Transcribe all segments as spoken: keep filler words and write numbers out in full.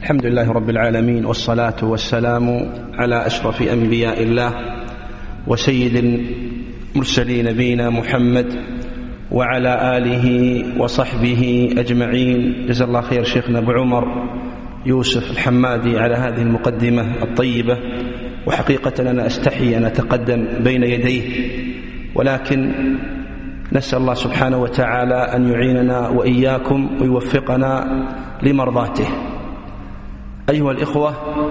الحمد لله رب العالمين، والصلاة والسلام على أشرف أنبياء الله وسيد المرسلين نبينا محمد وعلى آله وصحبه أجمعين. جزا الله خير شيخنا أبو عمر يوسف الحمادي على هذه المقدمة الطيبة، وحقيقة أنا أستحي أن أتقدم بين يديه، ولكن نسأل الله سبحانه وتعالى أن يعيننا وإياكم ويوفقنا لمرضاته. أيها الإخوة،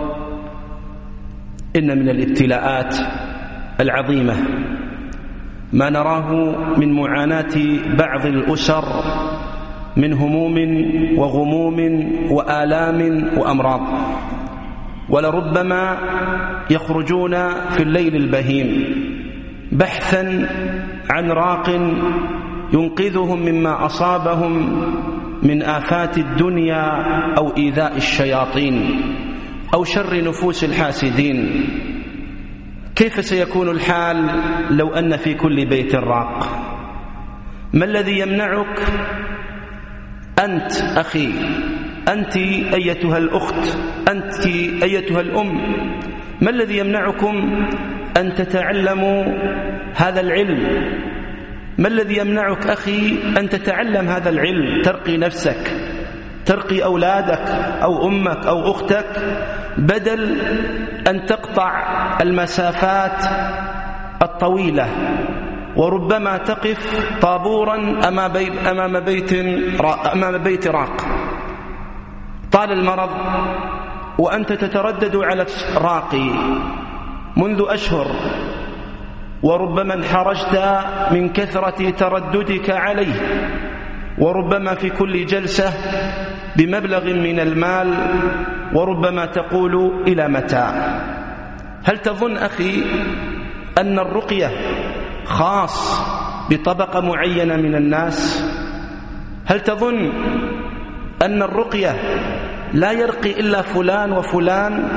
إن من الابتلاءات العظيمة ما نراه من معاناة بعض الأسر من هموم وغموم وآلام وأمراض، ولربما يخرجون في الليل البهيم بحثا عن راق ينقذهم مما أصابهم من آفات الدنيا أو إيذاء الشياطين أو شر نفوس الحاسدين. كيف سيكون الحال لو أن في كل بيت راق؟ ما الذي يمنعك أنت أخي، أنت أيتها الأخت، أنت أيتها الأم، ما الذي يمنعكم أن تتعلموا هذا العلم؟ ما الذي يمنعك أخي أن تتعلم هذا العلم، ترقي نفسك، ترقي أولادك أو أمك أو أختك، بدل أن تقطع المسافات الطويلة وربما تقف طابورا أمام بيت أمام بيت راق. طال المرض وأنت تتردد على الراقي منذ أشهر، وربما انحرجت من كثرة ترددك عليه، وربما في كل جلسة بمبلغ من المال، وربما تقول إلى متى؟ هل تظن أخي أن الرقية خاص بطبقة معينة من الناس؟ هل تظن أن الرقية لا يرقي إلا فلان وفلان؟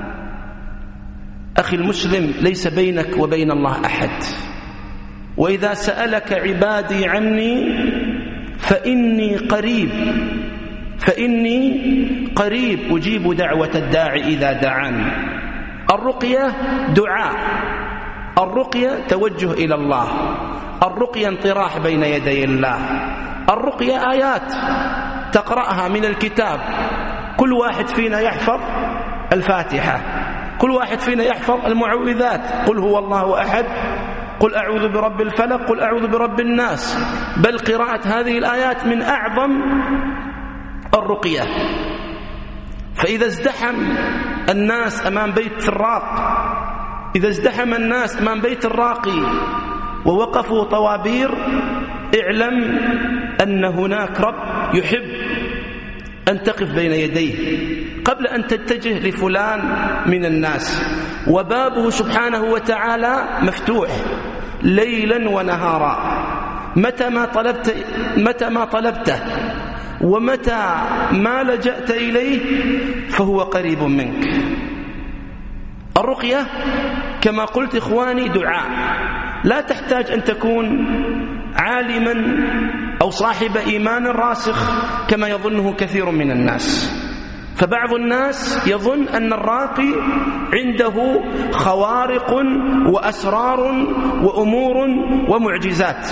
أخي المسلم، ليس بينك وبين الله أحد. وإذا سألك عبادي عني فإني قريب فإني قريب أجيب دعوة الداعي إذا دعاني. الرقية دعاء، الرقية توجه إلى الله، الرقية انطراح بين يدي الله، الرقية آيات تقرأها من الكتاب. كل واحد فينا يحفظ الفاتحة، كل واحد فينا يحفظ المعوذات، قل هو الله أحد، قل أعوذ برب الفلق، قل أعوذ برب الناس. بل قراءة هذه الآيات من أعظم الرقية. فإذا ازدحم الناس أمام بيت الراق، إذا ازدحم الناس أمام بيت الراقي ووقفوا طوابير، اعلم أن هناك رب يحب أن تقف بين يديه قبل أن تتجه لفلان من الناس، وبابه سبحانه وتعالى مفتوح ليلا ونهارا. متى ما طلبت متى ما طلبته ومتى ما لجأت إليه فهو قريب منك. الرقية كما قلت إخواني دعاء، لا تحتاج أن تكون عالما أو صاحب إيمان راسخ كما يظنه كثير من الناس. فبعض الناس يظن أن الراقي عنده خوارق وأسرار وأمور ومعجزات.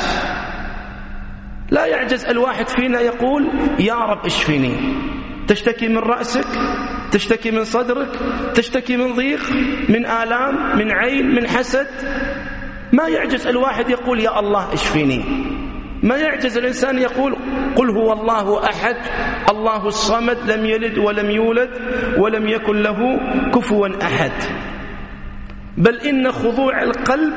لا يعجز الواحد فينا يقول يا رب اشفني. تشتكي من رأسك، تشتكي من صدرك، تشتكي من ضيق، من آلام، من عين، من حسد، ما يعجز الواحد يقول يا الله اشفني. ما يعجز الإنسان يقول قل هو الله أحد الله الصمد لم يلد ولم يولد ولم يكن له كفوا أحد. بل إن خضوع القلب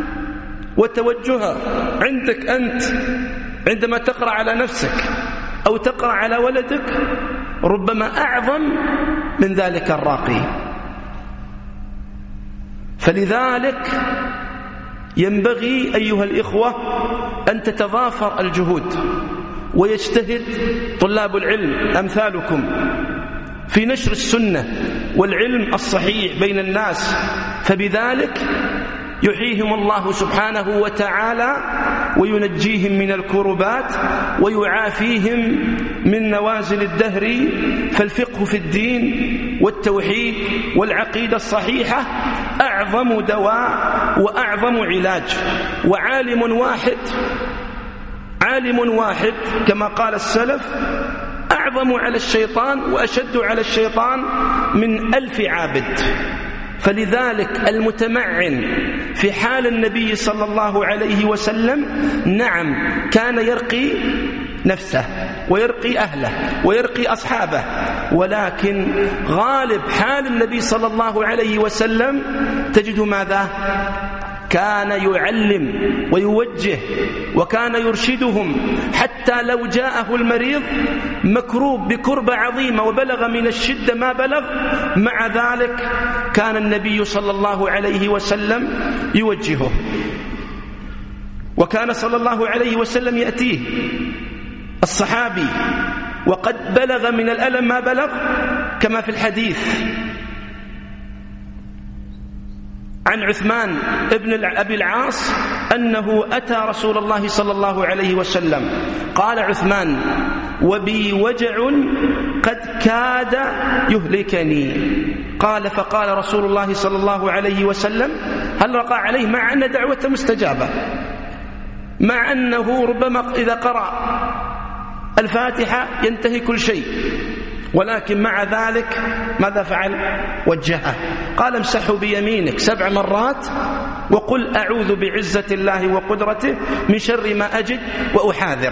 وتوجهه عندك أنت عندما تقرأ على نفسك أو تقرأ على ولدك ربما أعظم من ذلك الراقي. فلذلك ينبغي أيها الإخوة أن تتضافر الجهود، ويجتهد طلاب العلم أمثالكم في نشر السنة والعلم الصحيح بين الناس، فبذلك يحييهم الله سبحانه وتعالى وينجيهم من الكربات ويعافيهم من نوازل الدهر. فالفقه في الدين والتوحيد والعقيدة الصحيحة أعظم دواء وأعظم علاج. وعالم واحد عالم واحد كما قال السلف أعظم على الشيطان وأشد على الشيطان من ألف عابد. فلذلك المتمعن في حال النبي صلى الله عليه وسلم نعم كان يرقي نفسه ويرقي أهله ويرقي أصحابه، ولكن غالب حال النبي صلى الله عليه وسلم تجد ماذا؟ كان يعلم ويوجه وكان يرشدهم، حتى لو جاءه المريض مكروب بكربة عظيمة وبلغ من الشدة ما بلغ، مع ذلك كان النبي صلى الله عليه وسلم يوجهه. وكان صلى الله عليه وسلم يأتيه الصحابي وقد بلغ من الألم ما بلغ، كما في الحديث عن عثمان ابن أبي العاص أنه أتى رسول الله صلى الله عليه وسلم. قال عثمان: وبي وجع قد كاد يهلكني. قال فقال رسول الله صلى الله عليه وسلم: هل رقى عليه؟ مع أن دعوته مستجابة، مع أنه ربما إذا قرأ الفاتحة ينتهي كل شيء، ولكن مع ذلك ماذا فعل؟ وجهه. قال: امسحه بيمينك سبع مرات وقل أعوذ بعزة الله وقدرته من شر ما أجد وأحاذر.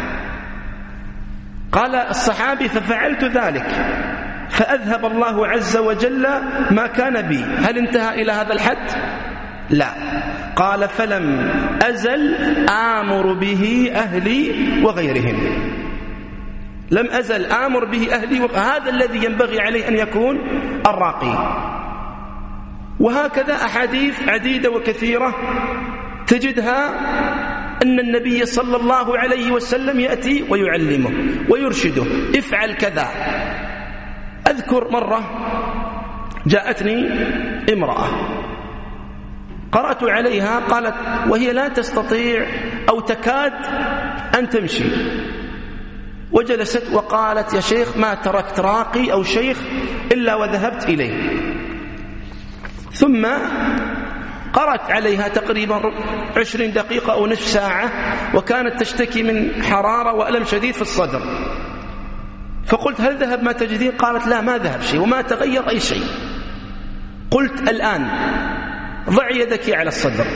قال الصحابي: ففعلت ذلك فأذهب الله عز وجل ما كان بي. هل انتهى إلى هذا الحد؟ لا. قال: فلم أزل آمر به أهلي وغيرهم، لم أزل آمر به أهلي، وهذا الذي ينبغي عليه أن يكون الراقي. وهكذا أحاديث عديدة وكثيرة تجدها أن النبي صلى الله عليه وسلم يأتي ويعلمه ويرشده: افعل كذا. أذكر مرة جاءتني امرأة قرأت عليها، قالت وهي لا تستطيع أو تكاد أن تمشي، وجلست وقالت: يا شيخ ما تركت راقي أو شيخ إلا وذهبت إليه. ثم قرأت عليها تقريبا عشرين دقيقة أو نصف ساعة، وكانت تشتكي من حرارة وألم شديد في الصدر. فقلت: هل ذهب ما تجدين؟ قالت: لا، ما ذهب شيء وما تغير أي شيء. قلت: الآن ضعي يدك على الصدر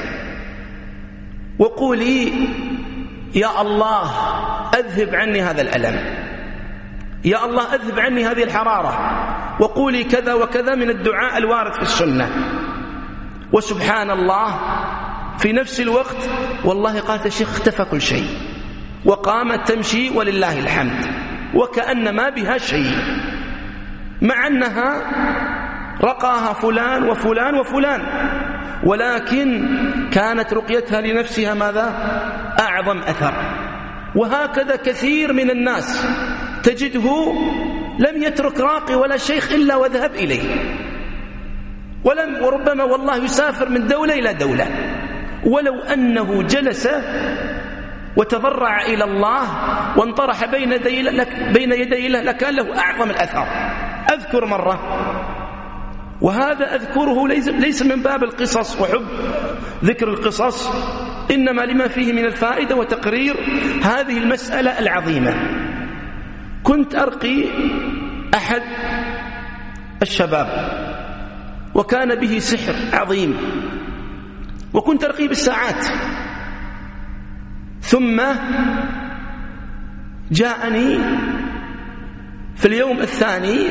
وقولي: يا الله أذهب عني هذا الألم، يا الله أذهب عني هذه الحرارة، وقولي كذا وكذا من الدعاء الوارد في السنة. وسبحان الله في نفس الوقت والله قالت: يا شيخ اختفى كل شيء، وقامت تمشي ولله الحمد وكأن ما بها شيء، مع أنها رقاها فلان وفلان وفلان، ولكن كانت رقيتها لنفسها ماذا؟ أعظم أثر. وهكذا كثير من الناس تجده لم يترك راقي ولا شيخ إلا وذهب إليه، ولم وربما والله يسافر من دولة إلى دولة، ولو أنه جلس وتضرع إلى الله وانطرح بين يدي لك بين يدي الله لكان له أعظم الأثر. أذكر مرة، وهذا أذكره ليس من باب القصص وحب ذكر القصص، إنما لما فيه من الفائدة وتقرير هذه المسألة العظيمة. كنت أرقي أحد الشباب وكان به سحر عظيم، وكنت أرقي بالساعات، ثم جاءني في اليوم الثاني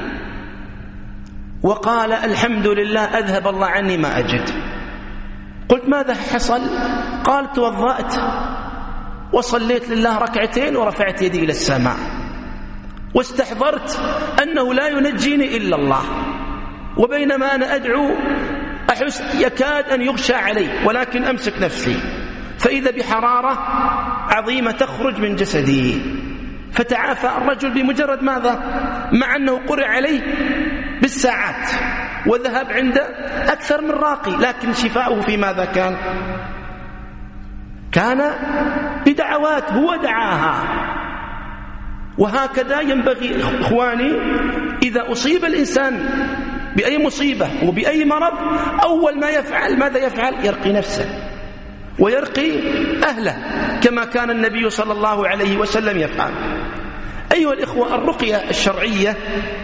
وقال: الحمد لله أذهب الله عني ما أجد. قلت: ماذا حصل؟ قال: توضأت وصليت لله ركعتين ورفعت يدي إلى السماء، واستحضرت أنه لا ينجيني إلا الله، وبينما أنا أدعو أحس يكاد أن يغشى علي، ولكن أمسك نفسي، فإذا بحرارة عظيمة تخرج من جسدي، فتعافى الرجل بمجرد ماذا؟ مع أنه قرأ عليه بالساعات وذهب عنده أكثر من راقي، لكن شفاؤه في ماذا كان؟ كان بدعوات هو دعاها. وهكذا ينبغي إخواني إذا أصيب الإنسان بأي مصيبة وبأي مرض أول ما يفعل ماذا يفعل؟ يرقي نفسه ويرقي أهله كما كان النبي صلى الله عليه وسلم يفعل. أيها الإخوة، الرقية الشرعية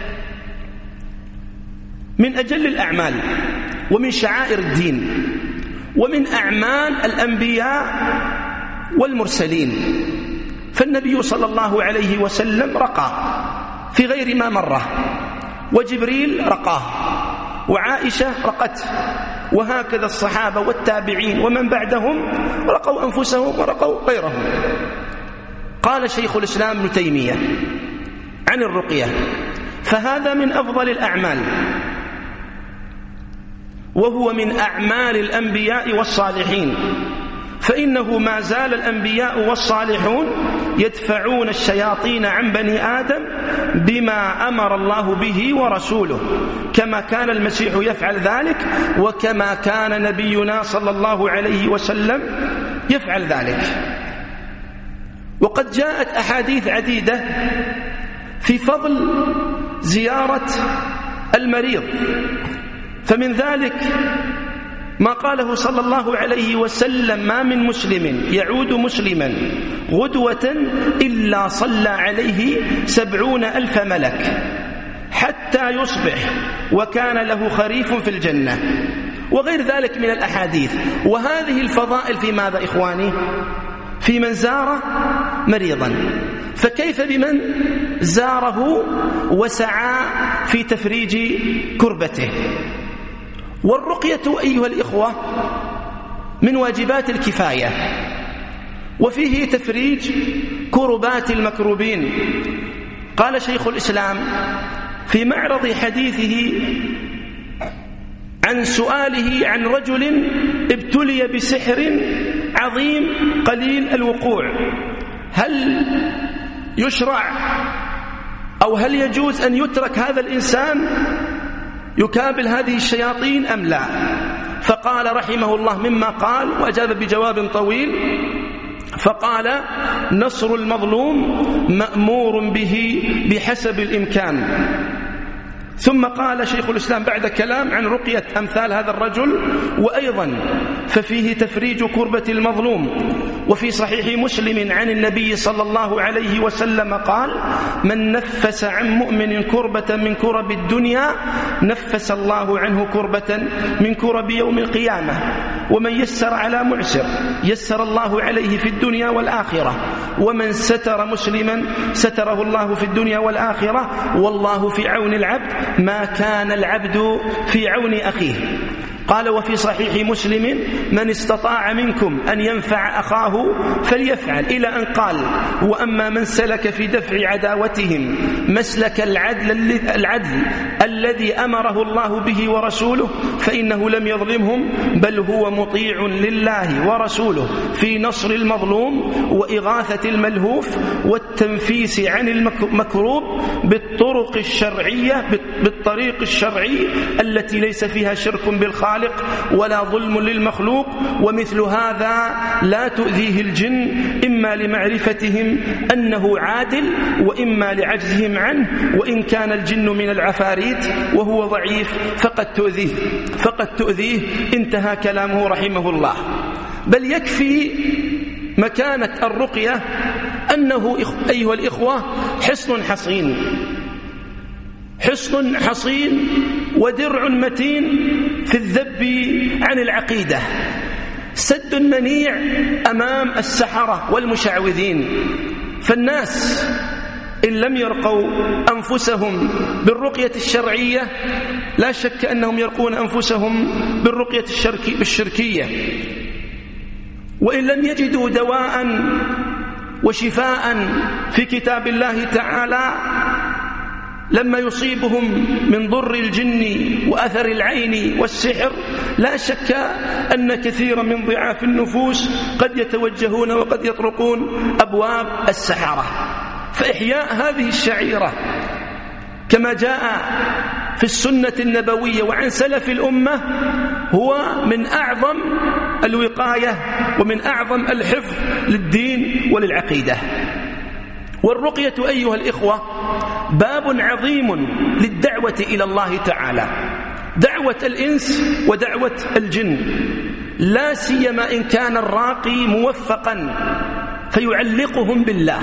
من أجل الأعمال ومن شعائر الدين ومن أعمال الأنبياء والمرسلين. فالنبي صلى الله عليه وسلم رقى في غير ما مرة، وجبريل رقاه، وعائشة رقته، وهكذا الصحابة والتابعين ومن بعدهم رقوا أنفسهم ورقوا غيرهم. قال شيخ الإسلام ابن تيمية عن الرقية: فهذا من أفضل الأعمال، وهو من أعمال الأنبياء والصالحين، فإنه ما زال الأنبياء والصالحون يدفعون الشياطين عن بني آدم بما أمر الله به ورسوله، كما كان المسيح يفعل ذلك، وكما كان نبينا صلى الله عليه وسلم يفعل ذلك. وقد جاءت أحاديث عديدة في فضل زيارة المريض، فمن ذلك ما قاله صلى الله عليه وسلم: ما من مسلم يعود مسلما غدوة إلا صلى عليه سبعون ألف ملك حتى يصبح وكان له خريف في الجنة، وغير ذلك من الأحاديث. وهذه الفضائل في ماذا إخواني؟ في من زار مريضا، فكيف بمن زاره وسعى في تفريج كربته؟ والرقية أيها الإخوة من واجبات الكفاية، وفيه تفريج كربات المكروبين. قال شيخ الإسلام في معرض حديثه عن سؤاله عن رجل ابتلي بسحر عظيم قليل الوقوع: هل يشرع أو هل يجوز أن يترك هذا الإنسان يكابل هذه الشياطين أم لا؟ فقال رحمه الله مما قال، وأجاب بجواب طويل، فقال: نصر المظلوم مأمور به بحسب الإمكان. ثم قال شيخ الإسلام بعد كلام عن رقية أمثال هذا الرجل: وأيضا ففيه تفريج كربة المظلوم. وفي صحيح مسلم عن النبي صلى الله عليه وسلم قال: من نفس عن مؤمن كربة من كرب الدنيا نفس الله عنه كربة من كرب يوم القيامة، ومن يسر على معسر يسر الله عليه في الدنيا والآخرة، ومن ستر مسلما ستره الله في الدنيا والآخرة، والله في عون العبد ما كان العبد في عون أخيه. قال: وفي صحيح مسلم: من استطاع منكم أن ينفع أخاه فليفعل، إلى أن قال: وأما من سلك في دفع عداوتهم مسلك العدل, العدل الذي أمره الله به ورسوله فإنه لم يظلمهم، بل هو مطيع لله ورسوله في نصر المظلوم وإغاثة الملهوف والتنفيس عن المكروب بالطرق الشرعية بالطريق الشرعي التي ليس فيها شرك بالخالق ولا ظلم للمخلوق. ومثل هذا لا تؤذيه الجن، إما لمعرفتهم أنه عادل وإما لعجزهم عنه، وإن كان الجن من العفاريت وهو ضعيف فقد تؤذيه فقد تؤذيه انتهى كلامه رحمه الله. بل يكفي مكانة الرقية أنه أيها الإخوة حصن حصين حصن حصين ودرع متين في الذب عن العقيدة، سد منيع أمام السحرة والمشعوذين. فالناس إن لم يرقوا أنفسهم بالرقية الشرعية لا شك أنهم يرقون أنفسهم بالرقية الشركية، وإن لم يجدوا دواء وشفاء في كتاب الله تعالى لما يصيبهم من ضر الجن وأثر العين والسحر لا شك أن كثيرا من ضعاف النفوس قد يتوجهون وقد يطرقون أبواب السحرة. فإحياء هذه الشعيرة كما جاء في السنة النبوية وعن سلف الأمة هو من أعظم الوقاية ومن أعظم الحفظ للدين وللعقيدة. والرقية أيها الإخوة باب عظيم للدعوة إلى الله تعالى، دعوة الإنس ودعوة الجن، لا سيما إن كان الراقي موفقا فيعلقهم بالله،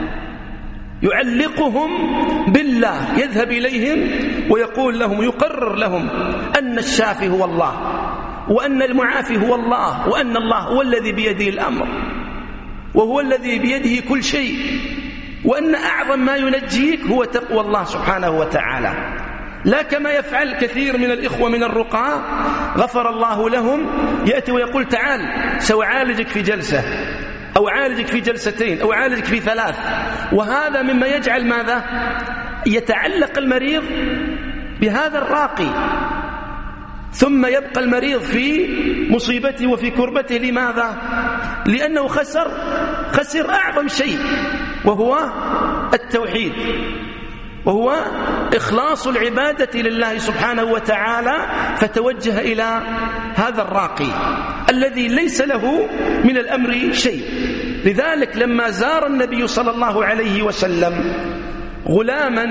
يعلقهم بالله، يذهب إليهم ويقول لهم، يقرر لهم أن الشافي هو الله، وأن المعافي هو الله، وأن الله هو الذي بيده الأمر، وهو الذي بيده كل شيء، وأن أعظم ما ينجيك هو تقوى الله سبحانه وتعالى. لا كما يفعل كثير من الإخوة من الرقاة غفر الله لهم، يأتي ويقول تعال سأعالجك في جلسة، أو عالجك في جلستين، أو عالجك في ثلاث، وهذا مما يجعل ماذا؟ يتعلق المريض بهذا الراقي، ثم يبقى المريض في مصيبته وفي كربته. لماذا؟ لأنه خسر خسر أعظم شيء، وهو التوحيد، وهو إخلاص العبادة لله سبحانه وتعالى، فتوجه إلى هذا الراقي الذي ليس له من الأمر شيء. لذلك لما زار النبي صلى الله عليه وسلم غلاما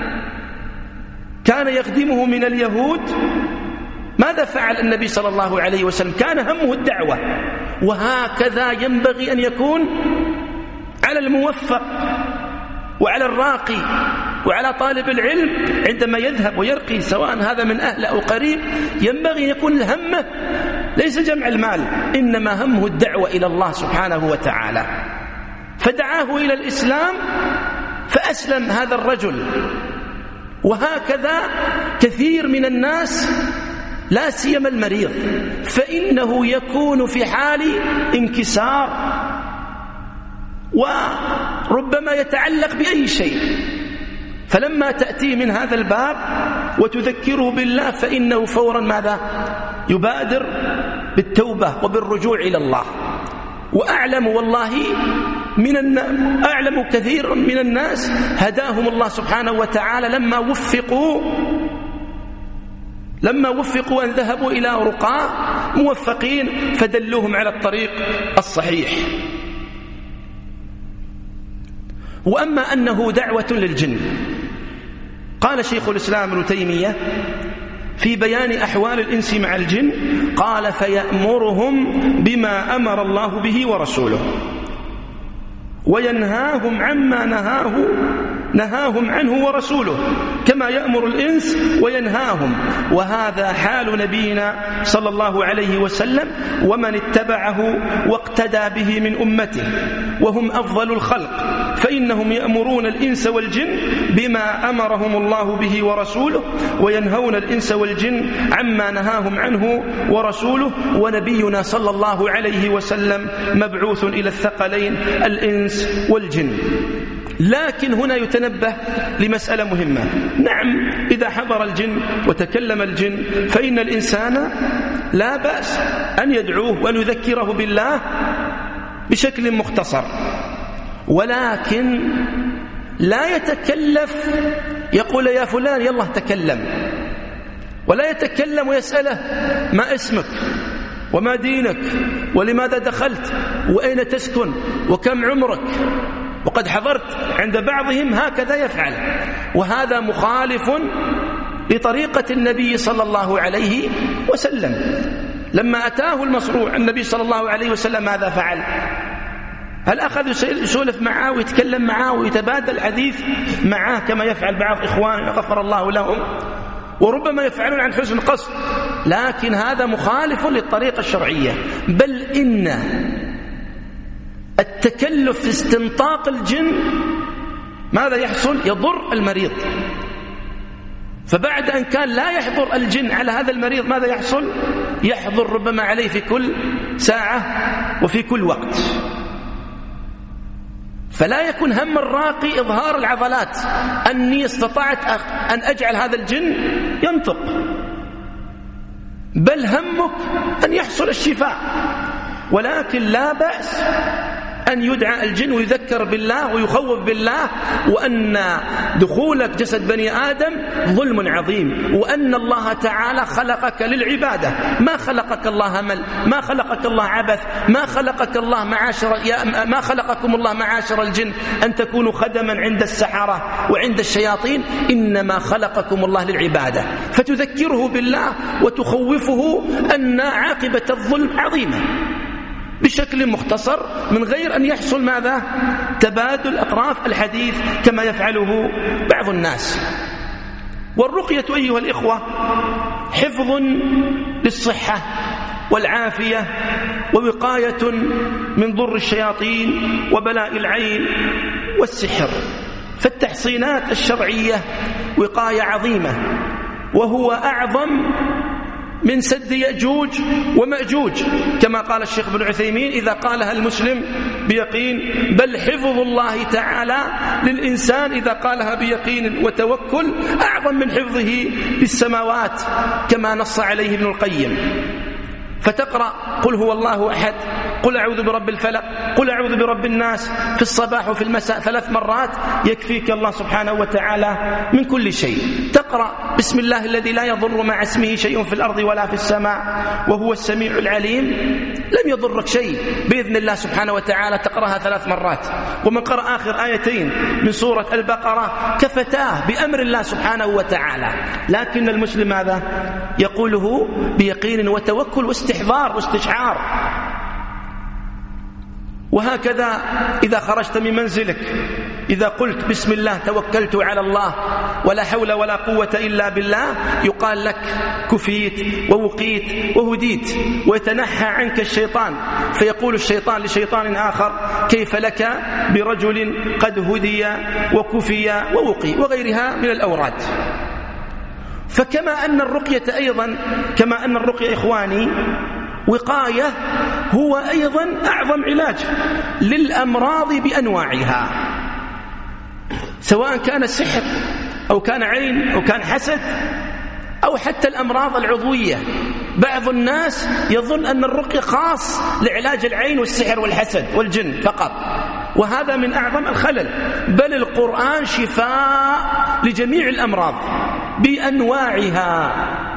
كان يخدمه من اليهود، ماذا فعل النبي صلى الله عليه وسلم؟ كان همه الدعوة، وهكذا ينبغي أن يكون على الموفق وعلى الراقي وعلى طالب العلم عندما يذهب ويرقي، سواء هذا من أهل أو قريب، ينبغي أن يكون همه ليس جمع المال، إنما همه الدعوة إلى الله سبحانه وتعالى. فدعاه إلى الإسلام فأسلم هذا الرجل. وهكذا كثير من الناس، لا سيما المريض، فإنه يكون في حال انكسار، وربما يتعلق بأي شيء، فلما تأتي من هذا الباب وتذكره بالله فإنه فورا ماذا؟ يبادر بالتوبة وبالرجوع إلى الله. وأعلم والله من الن... أعلم كثير من الناس هداهم الله سبحانه وتعالى لما وفقوا لما وفقوا أن ذهبوا إلى رقاة موفقين فدلوهم على الطريق الصحيح. وأما أنه دعوة للجن، قال شيخ الإسلام ابن تيمية في بيان أحوال الإنس مع الجن، قال فيأمرهم بما أمر الله به ورسوله، وينهاهم عما نهاه نهاهم عنه ورسوله، كما يأمر الإنس وينهاهم. وهذا حال نبينا صلى الله عليه وسلم ومن اتبعه واقتدى به من أمته، وهم أفضل الخلق، فإنهم يأمرون الإنس والجن بما أمرهم الله به ورسوله، وينهون الإنس والجن عما نهاهم عنه ورسوله. ونبينا صلى الله عليه وسلم مبعوث إلى الثقلين الإنس والجن. لكن هنا يتنبه لمسألة مهمة. نعم، إذا حضر الجن وتكلم الجن فإن الإنسان لا بأس أن يدعوه وأن يذكره بالله بشكل مختصر، ولكن لا يتكلف يقول يا فلان يلا تكلم، ولا يتكلم ويسأله ما اسمك وما دينك ولماذا دخلت وأين تسكن وكم عمرك. وقد حضرت عند بعضهم هكذا يفعل، وهذا مخالف لطريقة النبي صلى الله عليه وسلم. لما أتاه المصروع النبي صلى الله عليه وسلم ماذا فعل؟ هل أخذ يسولف معه ويتكلم معه ويتبادل الحديث معه كما يفعل بعض إخواننا غفر الله لهم، وربما يفعلون عن حسن قصد، لكن هذا مخالف للطريقة الشرعية. بل إن التكلف في استنطاق الجن ماذا يحصل؟ يضر المريض. فبعد أن كان لا يحضر الجن على هذا المريض ماذا يحصل؟ يحضر ربما عليه في كل ساعة وفي كل وقت. فلا يكون هم الراقي إظهار العضلات أني استطعت أن أجعل هذا الجن ينطق، بل همك أن يحصل الشفاء. ولكن لا بأس أن يدعى الجن ويذكر بالله ويخوف بالله، وأن دخولك جسد بني آدم ظلم عظيم، وأن الله تعالى خلقك للعبادة، ما خلقك الله همل، ما خلقك الله عبث، ما خلقك الله معاشر ما خلقكم الله معاشر الجن أن تكونوا خدما عند السحرة وعند الشياطين، إنما خلقكم الله للعبادة. فتذكره بالله وتخوفه أن عاقبة الظلم عظيمة بشكل مختصر، من غير أن يحصل ماذا؟ تبادل أطراف الحديث كما يفعله بعض الناس. والرقية أيها الإخوة حفظ للصحة والعافية، ووقاية من ضر الشياطين وبلاء العين والسحر. فالتحصينات الشرعية وقاية عظيمة، وهو أعظم من سد يأجوج ومأجوج، كما قال الشيخ بن عثيمين إذا قالها المسلم بيقين، بل حفظ الله تعالى للإنسان إذا قالها بيقين وتوكل أعظم من حفظه بالسماوات، كما نص عليه ابن القيم. فتقرأ قل هو الله أحد، قل أعوذ برب الفلق، قل أعوذ برب الناس في الصباح وفي المساء ثلاث مرات، يكفيك الله سبحانه وتعالى من كل شيء. تقرأ بسم الله الذي لا يضر مع اسمه شيء في الأرض ولا في السماء وهو السميع العليم، لم يضرك شيء بإذن الله سبحانه وتعالى، تقرأها ثلاث مرات. ومن قرأ آخر آيتين من سورة البقرة كفتاه بأمر الله سبحانه وتعالى. لكن المسلم هذا يقوله بيقين وتوكل واستحضار واستشعار. وهكذا إذا خرجت من منزلك، إذا قلت بسم الله توكلت على الله ولا حول ولا قوة إلا بالله، يقال لك كفيت ووقيت وهديت، ويتنحى عنك الشيطان، فيقول الشيطان لشيطان آخر كيف لك برجل قد هدي وكفي ووقي، وغيرها من الأوراد. فكما أن الرقية أيضا كما أن الرقية إخواني وقاية، هو أيضا أعظم علاج للأمراض بأنواعها، سواء كان سحر أو كان عين أو كان حسد أو حتى الأمراض العضوية. بعض الناس يظن أن الرقية خاص لعلاج العين والسحر والحسد والجن فقط، وهذا من أعظم الخلل، بل القرآن شفاء لجميع الأمراض بأنواعها،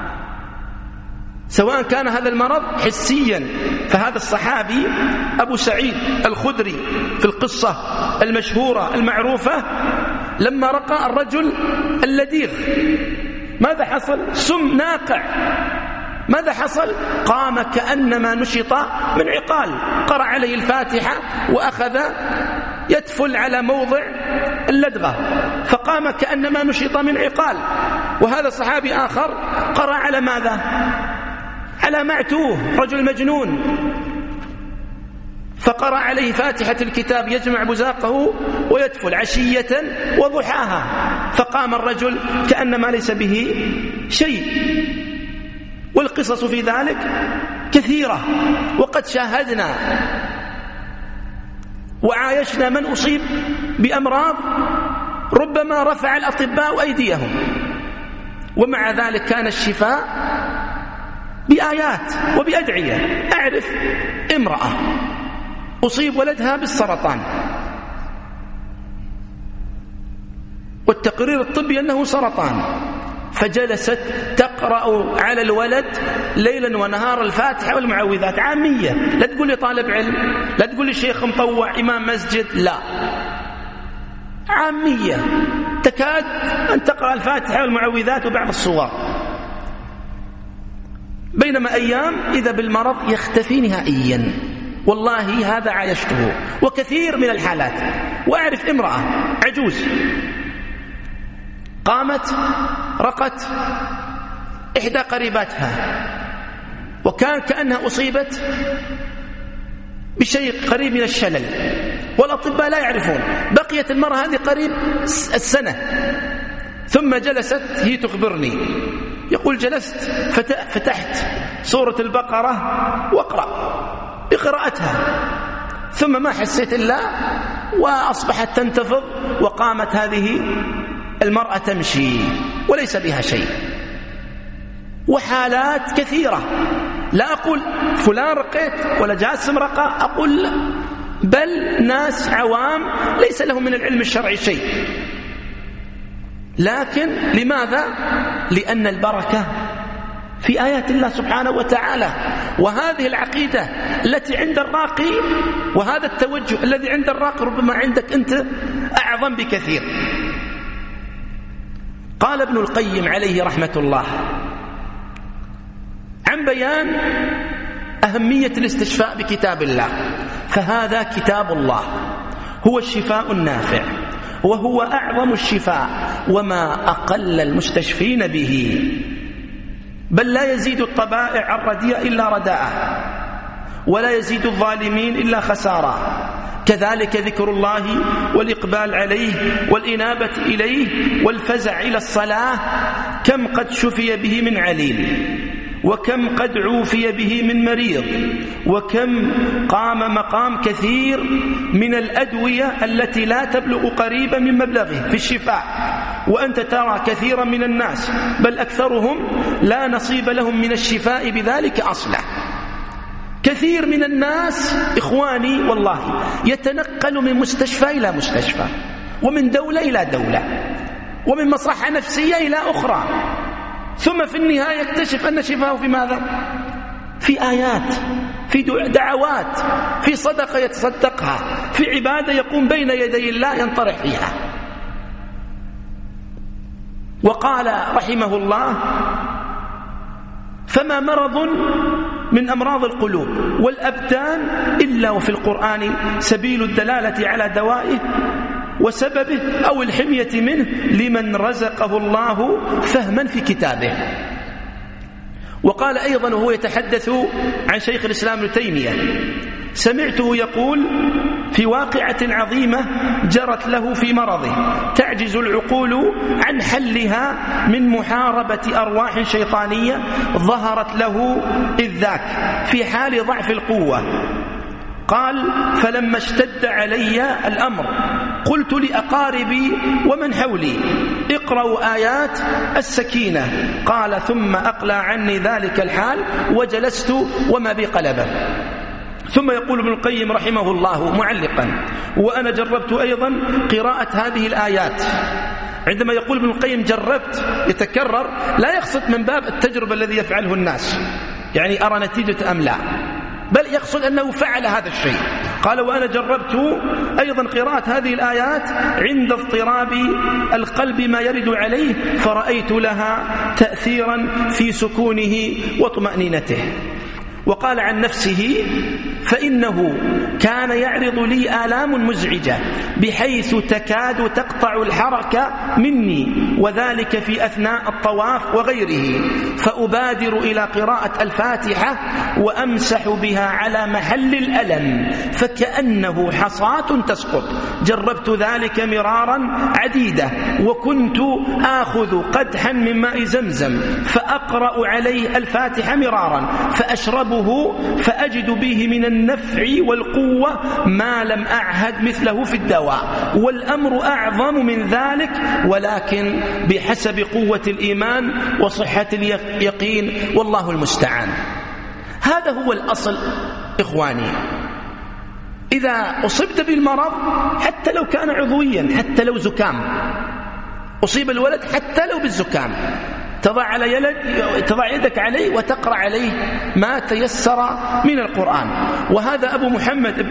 سواء كان هذا المرض حسيا. فهذا الصحابي أبو سعيد الخدري في القصة المشهورة المعروفة، لما رقى الرجل اللديغ ماذا حصل؟ سم ناقع. ماذا حصل؟ قام كأنما نشط من عقال، قرأ عليه الفاتحة وأخذ يتفل على موضع اللدغة، فقام كأنما نشط من عقال. وهذا صحابي آخر قرأ على ماذا؟ على معتوه، رجل مجنون، فقرأ عليه فاتحة الكتاب يجمع بزاقه ويتفل عشية وضحاها، فقام الرجل كأنما ليس به شيء. والقصص في ذلك كثيرة، وقد شاهدنا وعايشنا من أصيب بأمراض ربما رفع الأطباء أيديهم، ومع ذلك كان الشفاء بآيات وبأدعية. أعرف امرأة أصيب ولدها بالسرطان، والتقرير الطبي أنه سرطان، فجلست تقرأ على الولد ليلا ونهار الفاتحة والمعوذات عامية، لا تقول لي طالب علم، لا تقول لي شيخ مطوع إمام مسجد، لا، عامية تكاد أن تقرأ الفاتحة والمعوذات وبعض الصور. بينما أيام إذا بالمرض يختفي نهائيا. والله هذا عايشته وكثير من الحالات. وأعرف امرأة عجوز قامت رقت إحدى قريباتها، وكان كأنها أصيبت بشيء قريب من الشلل، والأطباء لا يعرفون. بقيت المرأة هذه قريب السنة، ثم جلست هي تخبرني، يقول جلست فتحت سورة البقرة وأقرأ بقراءتها، ثم ما حسيت إلا وأصبحت تنتفض، وقامت هذه المرأة تمشي وليس بها شيء. وحالات كثيرة، لا أقول فلان رقيت ولا جاسم رقى، أقول بل ناس عوام ليس لهم من العلم الشرعي شيء. لكن لماذا؟ لأن البركة في آيات الله سبحانه وتعالى، وهذه العقيدة التي عند الراقي وهذا التوجه الذي عند الراقي ربما عندك أنت أعظم بكثير. قال ابن القيم عليه رحمة الله عن بيان أهمية الاستشفاء بكتاب الله: فهذا كتاب الله هو الشفاء النافع وهو أعظم الشفاء، وما أقل المستشفين به، بل لا يزيد الطبائع الرديئة إلا رداء، ولا يزيد الظالمين إلا خسارة. كذلك ذكر الله والإقبال عليه والإنابة إليه والفزع إلى الصلاة، كم قد شفي به من عليل، وكم قد عوفي به من مريض، وكم قام مقام كثير من الأدوية التي لا تبلغ قريبا من مبلغه في الشفاء. وأنت ترى كثيرا من الناس بل أكثرهم لا نصيب لهم من الشفاء بذلك أصلا. كثير من الناس إخواني والله يتنقل من مستشفى إلى مستشفى، ومن دولة إلى دولة، ومن مصحة نفسية إلى أخرى، ثم في النهاية يكتشف أن شفاءه في ماذا؟ في آيات، في دعوات، في صدقة يتصدقها، في عبادة يقوم بين يدي الله ينطرح فيها. وقال رحمه الله: فما مرض من أمراض القلوب والأبدان إلا وفي القرآن سبيل الدلالة على دوائه وسببه أو الحمية منه لمن رزقه الله فهما في كتابه. وقال أيضا وهو يتحدث عن شيخ الإسلام ابن تيمية: سمعته يقول في واقعة عظيمة جرت له في مرضه تعجز العقول عن حلها من محاربة أرواح شيطانية ظهرت له إذ ذاك في حال ضعف القوة. قال: فلما اشتد علي الأمر قلت لأقاربي ومن حولي: اقرأوا آيات السكينة. قال: ثم أقلع عني ذلك الحال وجلست وما بي قلبه. ثم يقول ابن القيم رحمه الله معلقا: وأنا جربت أيضا قراءة هذه الآيات. عندما يقول ابن القيم جربت يتكرر، لا يقصد من باب التجربة الذي يفعله الناس، يعني أرى نتيجة أم لا، بل يقصد أنه فعل هذا الشيء. قال: وأنا جربت أيضا قراءة هذه الآيات عند اضطراب القلب ما يرد عليه، فرأيت لها تأثيرا في سكونه وطمأنينته. وقال عن نفسه: فإنه كان يعرض لي آلام مزعجة بحيث تكاد تقطع الحركة مني، وذلك في أثناء الطواف وغيره، فأبادر إلى قراءة الفاتحة وأمسح بها على محل الألم فكأنه حصاة تسقط. جربت ذلك مرارا عديدة، وكنت آخذ قدحا من ماء زمزم فأقرأ عليه الفاتحة مرارا فأشربه فأجد به من النفع والقوة ما لم أعهد مثله في الدواء، والأمر أعظم من ذلك، ولكن بحسب قوة الإيمان وصحة اليقين، والله المستعان. هذا هو الأصل إخواني. إذا أصبت بالمرض حتى لو كان عضويا، حتى لو زكام، أصيب الولد حتى لو بالزكام، تضع على يلد تضع يدك عليه وتقرأ عليه ما تيسر من القرآن. وهذا أبو محمد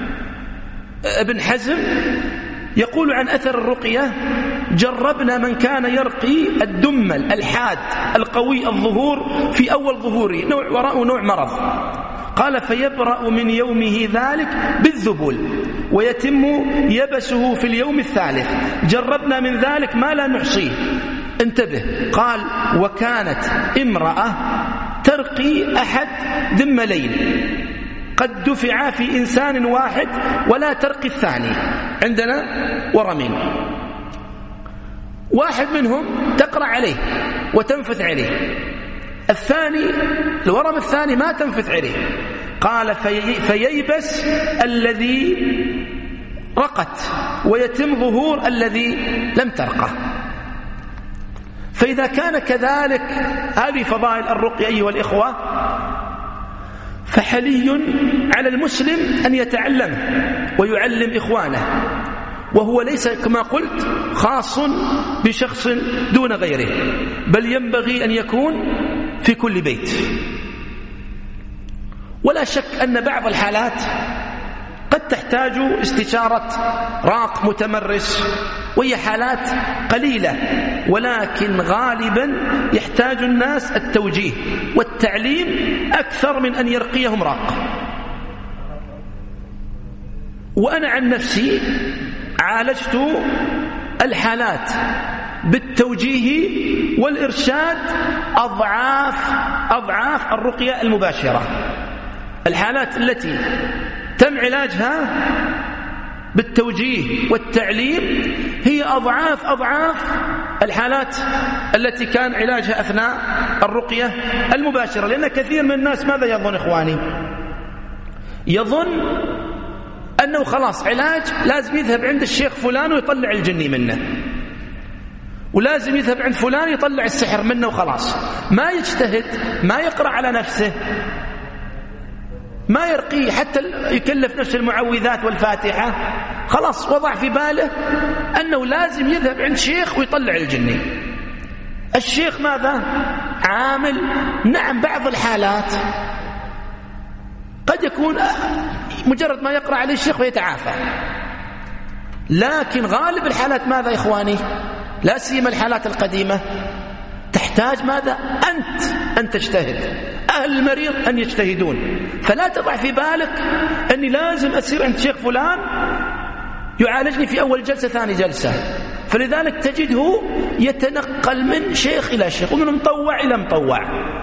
ابن حزم يقول عن أثر الرقية: جربنا من كان يرقي الدمل الحاد القوي الظهور في أول ظهوره، نوع وراء نوع مرض. قال: فيبرأ من يومه ذلك بالذبل ويتم يبسه في اليوم الثالث. جربنا من ذلك ما لا نحصيه. انتبه. قال: وكانت امرأة ترقي أحد دملين قد دفع في إنسان واحد ولا ترقي الثاني، عندنا ورمين، واحد منهم تقرأ عليه وتنفث عليه، الثاني الورم الثاني ما تنفث عليه. قال: في فييبس الذي رقت ويتم ظهور الذي لم ترقه. فإذا كان كذلك هذه فضائل الرقية أيها الإخوة، فحلي على المسلم أن يتعلم ويعلم إخوانه، وهو ليس كما قلت خاص بشخص دون غيره، بل ينبغي أن يكون في كل بيت. ولا شك أن بعض الحالات قد تحتاج استشارة راق متمرس، وهي حالات قليلة، ولكن غالبا يحتاج الناس التوجيه والتعليم أكثر من أن يرقيهم راق. وأنا عن نفسي عالجت الحالات بالتوجيه والإرشاد أضعاف أضعاف الرقية المباشرة. الحالات التي تم علاجها بالتوجيه والتعليم هي أضعاف أضعاف الحالات التي كان علاجها أثناء الرقية المباشرة. لأن كثير من الناس ماذا يظن إخواني؟ يظن أنه خلاص علاج لازم يذهب عند الشيخ فلان ويطلع الجني منه، ولازم يذهب عند فلان يطلع السحر منه وخلاص، ما يجتهد، ما يقرأ على نفسه، ما يرقيه، حتى يكلف نفس المعوذات والفاتحة، خلاص وضع في باله أنه لازم يذهب عند شيخ ويطلع الجني. الشيخ ماذا؟ عامل. نعم بعض الحالات قد يكون مجرد ما يقرأ عليه الشيخ ويتعافى، لكن غالب الحالات ماذا يا إخواني؟ لا سيما الحالات القديمة تحتاج ماذا؟ أنت أن تجتهد، أهل المريض أن يجتهدون. فلا تضع في بالك أني لازم أسير عند شيخ فلان يعالجني في أول جلسة ثاني جلسة. فلذلك تجده يتنقل من شيخ إلى شيخ، ومن مطوع إلى مطوع،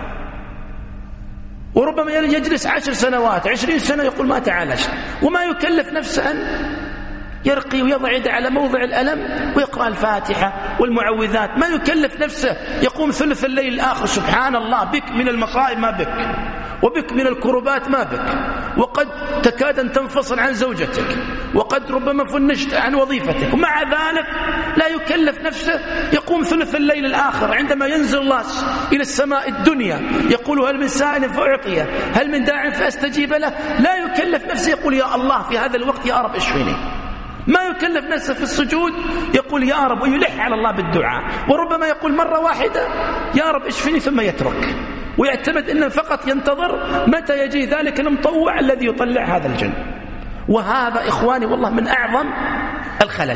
وربما يجلس عشر سنوات عشرين سنة يقول ما تعالجت، وما يكلف نفسه أن يرقي ويضع يده على موضع الألم ويقرأ الفاتحة والمعوذات، ما يكلف نفسه يقوم ثلث الليل الآخر. سبحان الله، بك من المصائب ما بك، وبك من الكربات ما بك، وقد تكاد أن تنفصل عن زوجتك، وقد ربما فنشت عن وظيفتك، ومع ذلك لا يكلف نفسه يقوم ثلث الليل الآخر عندما ينزل الله إلى السماء الدنيا يقول هل من سائل فأعطيه، هل من داع فأستجيب له. لا يكلف نفسه يقول يا الله في هذا الوقت يا رب اشفني، ما يكلف نفسه في السجود يقول يا رب ويلح على الله بالدعاء، وربما يقول مرة واحدة يا رب اشفني ثم يترك، ويعتمد أنه فقط ينتظر متى يجي ذلك المطوع الذي يطلع هذا الجن. وهذا إخواني والله من أعظم الخلل.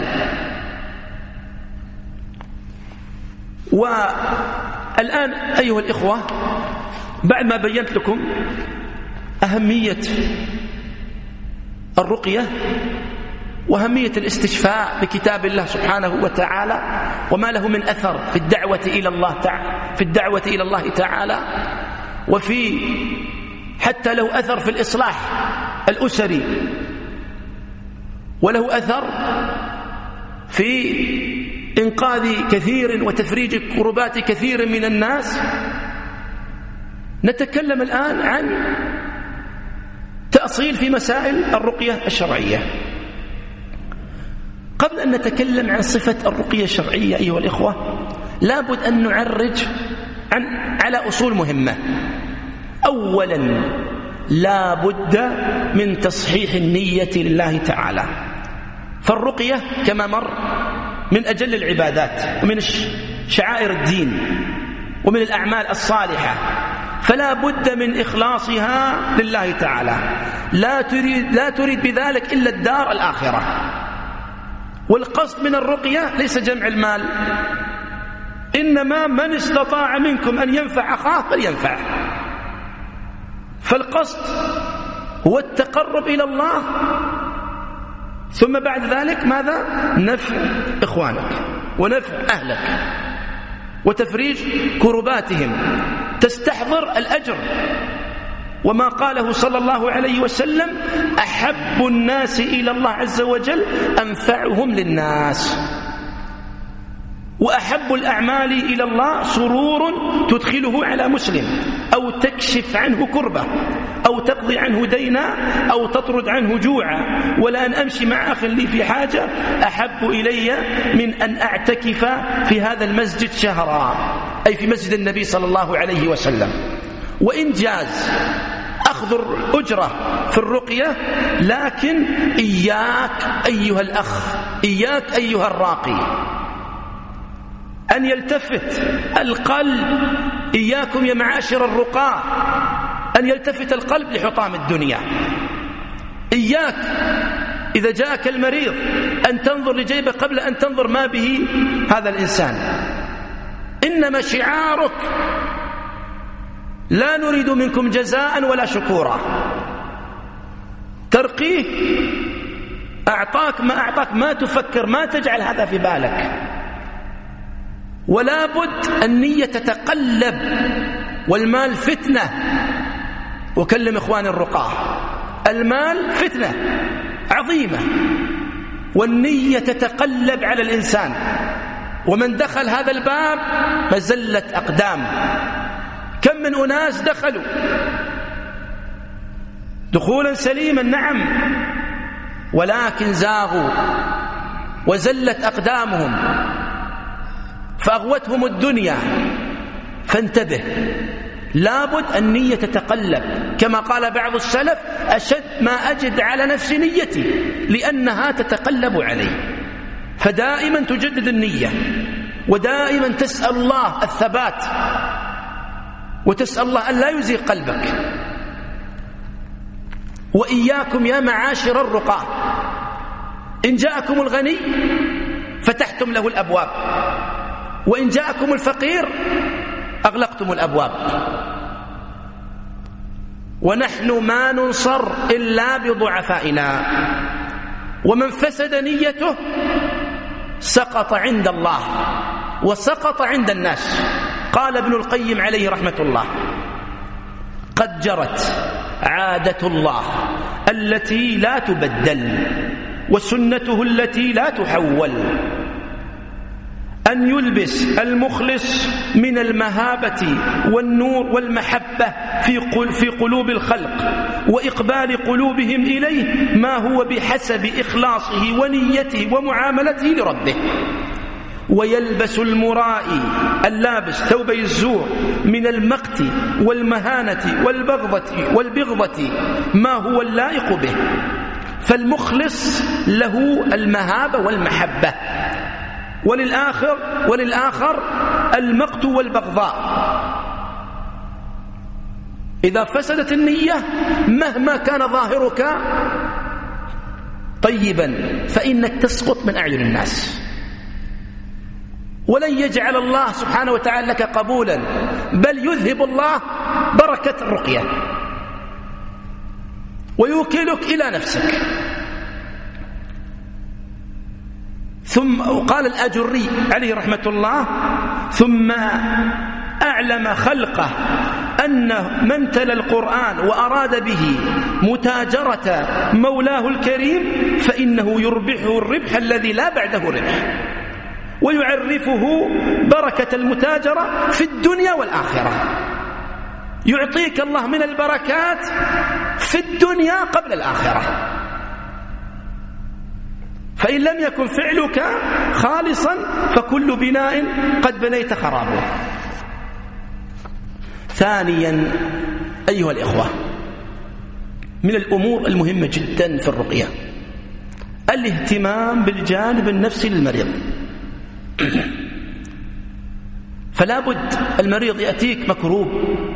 والآن أيها الإخوة، بعد ما بينت لكم أهمية الرقية وأهمية الاستشفاء بكتاب الله سبحانه وتعالى وما له من أثر في الدعوة إلى الله تعالى في الدعوة إلى الله تعالى وفي حتى له أثر في الإصلاح الأسري، وله أثر في إنقاذ كثير وتفريج كربات كثير من الناس. نتكلم الآن عن تأصيل في مسائل الرقية الشرعية. قبل أن نتكلم عن صفة الرقية الشرعية أيها الإخوة، لابد أن نعرج عن على أصول مهمة. أولا لابد من تصحيح النية لله تعالى، فالرقية كما مر من أجل العبادات ومن شعائر الدين ومن الأعمال الصالحة، فلا بد من إخلاصها لله تعالى، لا تريد, لا تريد بذلك إلا الدار الآخرة. والقصد من الرقية ليس جمع المال، إنما من استطاع منكم أن ينفع أخاه فلينفعه. فالقصد هو التقرب إلى الله، ثم بعد ذلك ماذا؟ نفع إخوانك ونفع أهلك وتفريج كرباتهم، تستحضر الأجر. وما قاله صلى الله عليه وسلم أحب الناس إلى الله عز وجل أنفعهم للناس، وأحب الأعمال إلى الله سرور تدخله على مسلم، أو تكشف عنه كربة، أو تقضي عنه دينا، أو تطرد عنه جوعا. ولا أن أمشي مع أخ لي في حاجة أحب إلي من أن أعتكف في هذا المسجد شهرا، أي في مسجد النبي صلى الله عليه وسلم. وإن جاز أخذ الأجرة في الرقية، لكن إياك أيها الأخ، إياك أيها الراقي أن يلتفت القلب، إياكم يا معاشر الرقاة أن يلتفت القلب لحطام الدنيا. إياك إذا جاءك المريض أن تنظر لجيبه قبل أن تنظر ما به هذا الإنسان. إنما شعارك لا نريد منكم جزاء ولا شكورا. ترقيه، أعطاك ما أعطاك، ما تفكر، ما تجعل هذا في بالك. ولا بد النية تتقلب، والمال فتنة. وكلم إخواني الرقاة، المال فتنة عظيمة، والنية تتقلب على الإنسان. ومن دخل هذا الباب فزلت أقدام. كم من أناس دخلوا دخولا سليما نعم، ولكن زاغوا وزلت أقدامهم فأغوتهم الدنيا. فانتبه، لابد النية تتقلب. كما قال بعض السلف: أشد ما أجد على نفسي نيتي لأنها تتقلب علي. فدائما تجدد النية، ودائما تسأل الله الثبات، وتسأل الله أن لا يزيغ قلبك. وإياكم يا معاشر الرقاة، إن جاءكم الغني فتحتم له الأبواب، وإن جاءكم الفقير أغلقتم الأبواب. ونحن ما ننصر إلا بضعفائنا، ومن فسد نيته سقط عند الله وسقط عند الناس. قال ابن القيم عليه رحمة الله: قد جرت عادة الله التي لا تبدل، وسنته التي لا تحول، أن يلبس المخلص من المهابة والنور والمحبة في قلوب الخلق وإقبال قلوبهم إليه ما هو بحسب إخلاصه ونيته ومعاملته لربه. ويلبس المرائي اللابس ثوبي الزور من المقت والمهانة والبغضة والبغضة ما هو اللائق به. فالمخلص له المهابة والمحبة، وللآخر وللآخر المقت والبغضاء. إذا فسدت النية مهما كان ظاهرك طيبا فإنك تسقط من أعين الناس، ولن يجعل الله سبحانه وتعالى لك قبولا، بل يذهب الله بركة الرقية ويوكلك إلى نفسك. ثم قال الأجري عليه رحمة الله: ثم أعلم خلقه أن من تلا القرآن وأراد به متاجرة مولاه الكريم فإنه يربحه الربح الذي لا بعده ربح، ويعرفه بركة المتاجرة في الدنيا والآخرة. يعطيك الله من البركات في الدنيا قبل الآخرة. فإن لم يكن فعلك خالصا فكل بناء قد بنيت خرابه. ثانيا أيها الإخوة، من الأمور المهمة جدا في الرقية الاهتمام بالجانب النفسي للمريض. فلا بد المريض يأتيك مكروب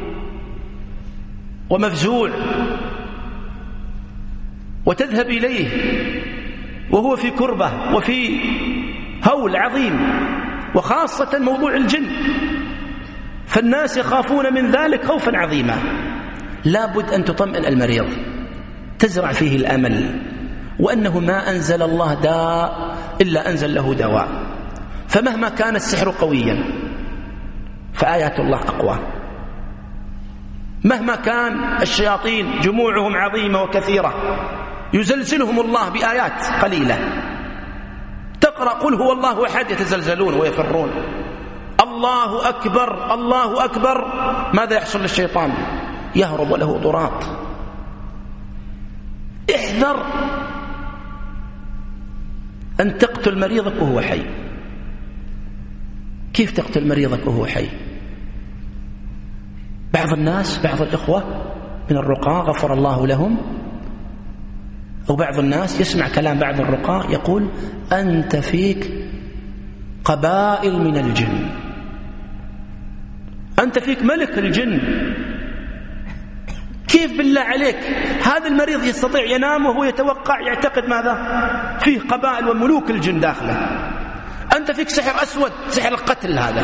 ومفزوع وتذهب إليه وهو في كربة وفي هول عظيم، وخاصة موضوع الجن، فالناس يخافون من ذلك خوفا عظيما. لا بد أن تطمئن المريض، تزرع فيه الأمل، وأنه ما أنزل الله داء إلا أنزل له دواء. فمهما كان السحر قويا فآيات الله أقوى، مهما كان الشياطين جموعهم عظيمة وكثيرة يزلزلهم الله بآيات قليلة. تقرأ قل هو الله أحد يتزلزلون ويفرون. الله أكبر الله أكبر، ماذا يحصل للشيطان؟ يهرب وله ضراط. احذر أن تقتل مريضك وهو حي. كيف تقتل مريضك وهو حي؟ بعض الناس بعض الإخوة من الرقاة غفر الله لهم أو بعض الناس يسمع كلام بعض الرقاة يقول أنت فيك قبائل من الجن، أنت فيك ملك الجن. كيف بالله عليك هذا المريض يستطيع ينام وهو يتوقع يعتقد ماذا؟ فيه قبائل وملوك الجن داخله. أنت فيك سحر أسود، سحر القتل هذا.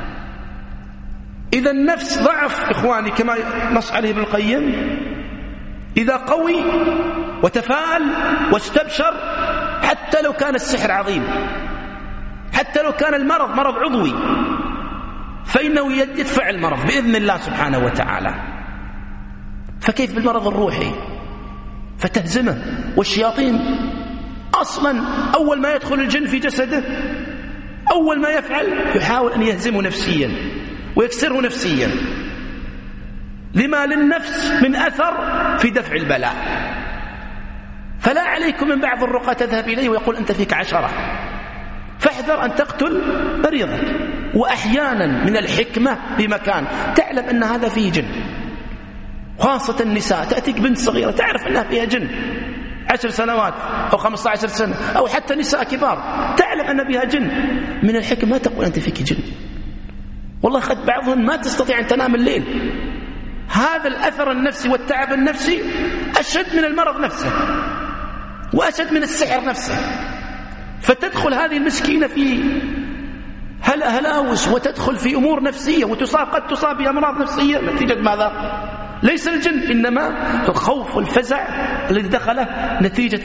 إذا النفس ضعف إخواني كما نص عليه ابن القيم، إذا قوي وتفاءل واستبشر حتى لو كان السحر عظيم، حتى لو كان المرض مرض عضوي، فإنه يدفع المرض بإذن الله سبحانه وتعالى. فكيف بالمرض الروحي فتهزمه؟ والشياطين أصلا أول ما يدخل الجن في جسده أول ما يفعل يحاول أن يهزمه نفسيا ويكسره نفسيا. لما للنفس من أثر في دفع البلاء. فلا عليكم من بعض الرقى تذهب إليه ويقول أنت فيك عشرة، فاحذر أن تقتل مريضك. وأحيانا من الحكمة بمكان تعلم أن هذا فيه جن، خاصة النساء، تأتيك بنت صغيرة تعرف أنها فيها جن، عشر سنوات أو خمسة عشر سنة، أو حتى نساء كبار تعلم أن بها جن، من الحكمة ما تقول أنت فيك جن. والله قد بعضهم ما تستطيع أن تنام الليل. هذا الأثر النفسي والتعب النفسي أشد من المرض نفسه وأشد من السحر نفسه. فتدخل هذه المسكينة في هلاوس وتدخل في أمور نفسية وتصاب قد تصاب بأمراض نفسية نتيجة ماذا؟ ليس الجن، إنما الخوف والفزع الذي دخله نتيجة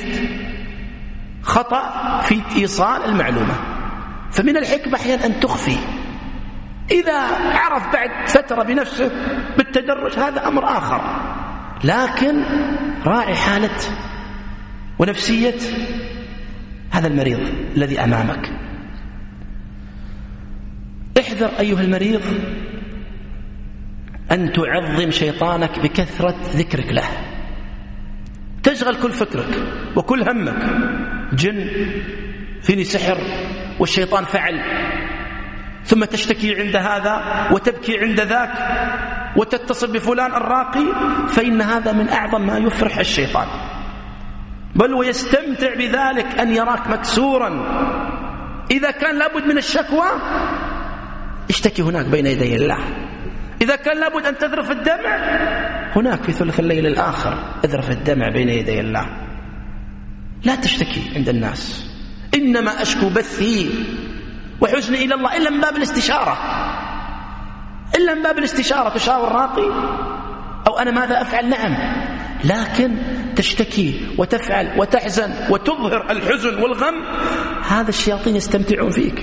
خطأ في إيصال المعلومة. فمن الحكمة أحيانا أن تخفي. إذا عرف بعد فترة بنفسه بالتدرج هذا أمر آخر، لكن راعي حالة ونفسية هذا المريض الذي أمامك. احذر أيها المريض أن تعظم شيطانك بكثرة ذكرك له، تشغل كل فكرك وكل همك جن، فيني سحر، والشيطان فعل، ثم تشتكي عند هذا وتبكي عند ذاك وتتصل بفلان الراقي، فإن هذا من أعظم ما يفرح الشيطان، بل ويستمتع بذلك أن يراك مكسورا. إذا كان لابد من الشكوى اشتكي هناك بين يدي الله، إذا كان لابد أن تذرف الدمع هناك في ثلث الليل الآخر اذرف الدمع بين يدي الله. لا تشتكي عند الناس، إنما أشكو بثي وحزني إلى الله، إلا من باب الاستشارة، إلا من باب الاستشارة تشاور راقي أو أنا ماذا أفعل. نعم، لكن تشتكي وتفعل وتحزن وتظهر الحزن والغم، هذا الشياطين يستمتعون فيك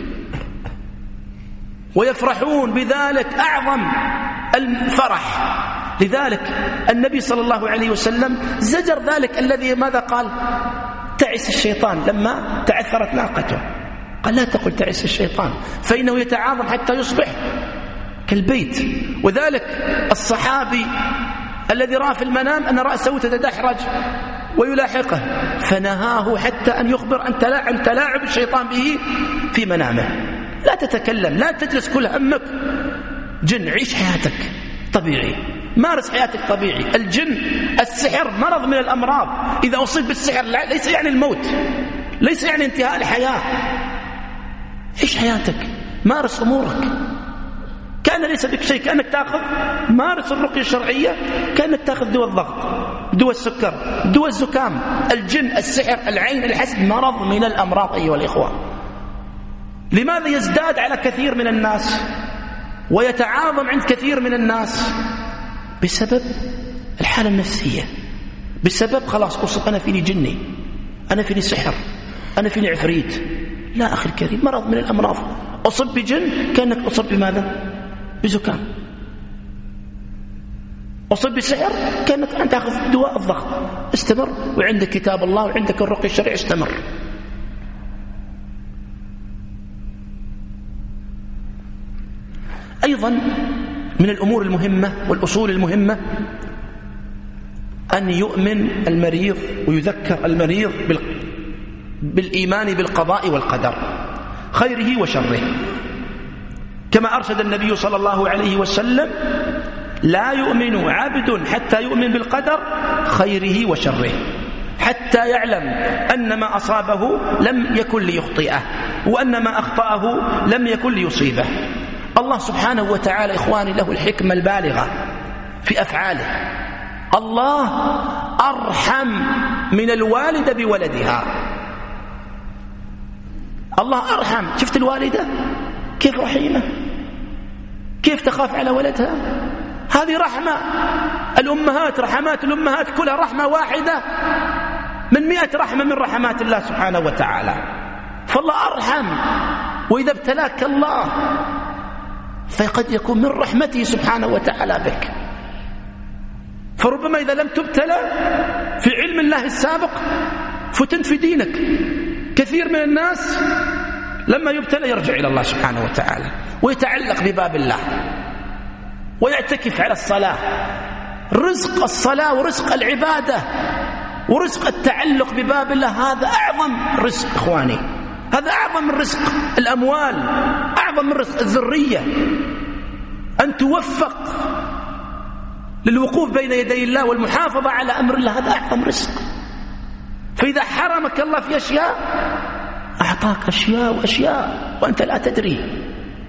ويفرحون بذلك أعظم الفرح. لذلك النبي صلى الله عليه وسلم زجر ذلك الذي ماذا قال؟ تعس الشيطان لما تعثرت ناقته، قال لا تقل تعس الشيطان فإنه يتعاظم حتى يصبح كالبيت. وذلك الصحابي الذي رأى في المنام أن رأسه تتدحرج ويلاحقه، فنهاه حتى أن يخبر أن تلاعب الشيطان به في منامه. لا تتكلم، لا تجلس كل همك جن، عيش حياتك طبيعي، مارس حياتك طبيعي. الجن السحر مرض من الأمراض، إذا أصيب بالسحر ليس يعني الموت، ليس يعني انتهاء الحياة. عيش حياتك، مارس أمورك، كأن ليس بك شيء، كأنك تأخذ، مارس الرقية الشرعية كأنك تأخذ دواء الضغط، دواء السكر، دواء الزكام. الجن السحر العين الحسد مرض من الأمراض أيها الإخوة. لماذا يزداد على كثير من الناس ويتعاظم عند كثير من الناس؟ بسبب الحالة النفسية، بسبب خلاص أصب أنا فيني جني، أنا فيني سحر، أنا فيني عفريت. لا أخي الكريم، مرض من الأمراض. أصب بجن كأنك أصب بماذا؟ بزكام. أصب بسحر كأنك أنت تأخذ دواء الضغط. استمر، وعندك كتاب الله وعندك الرقي الشرعي، استمر. أيضا من الأمور المهمة والأصول المهمة أن يؤمن المريض ويذكر المريض بالإيمان بالقضاء والقدر، خيره وشره، كما أرشد النبي صلى الله عليه وسلم: لا يؤمن عبد حتى يؤمن بالقدر خيره وشره، حتى حتى يعلم أن ما أصابه لم يكن ليخطئه، وأن ما أخطأه لم يكن ليصيبه. الله سبحانه وتعالى إخواني له الحكمة البالغة في أفعاله. الله أرحم من الوالدة بولدها. الله أرحم. شفت الوالدة كيف رحيمة، كيف تخاف على ولدها، هذه رحمة. الأمهات رحمات الأمهات كلها رحمة واحدة من مئة رحمة من رحمات الله سبحانه وتعالى. فالله أرحم. وإذا ابتلاك الله فقد يكون من رحمته سبحانه وتعالى بك. فربما إذا لم تبتلى في علم الله السابق فتنت في دينك. كثير من الناس لما يبتلى يرجع إلى الله سبحانه وتعالى ويتعلق بباب الله ويعتكف على الصلاة. رزق الصلاة ورزق العبادة ورزق التعلق بباب الله هذا أعظم رزق إخواني. هذا أعظم من رزق الأموال، أعظم من رزق الذرية. أن توفق للوقوف بين يدي الله والمحافظة على أمر الله هذا أعظم رزق. فإذا حرمك الله في أشياء أعطاك أشياء وأشياء وأنت لا تدري.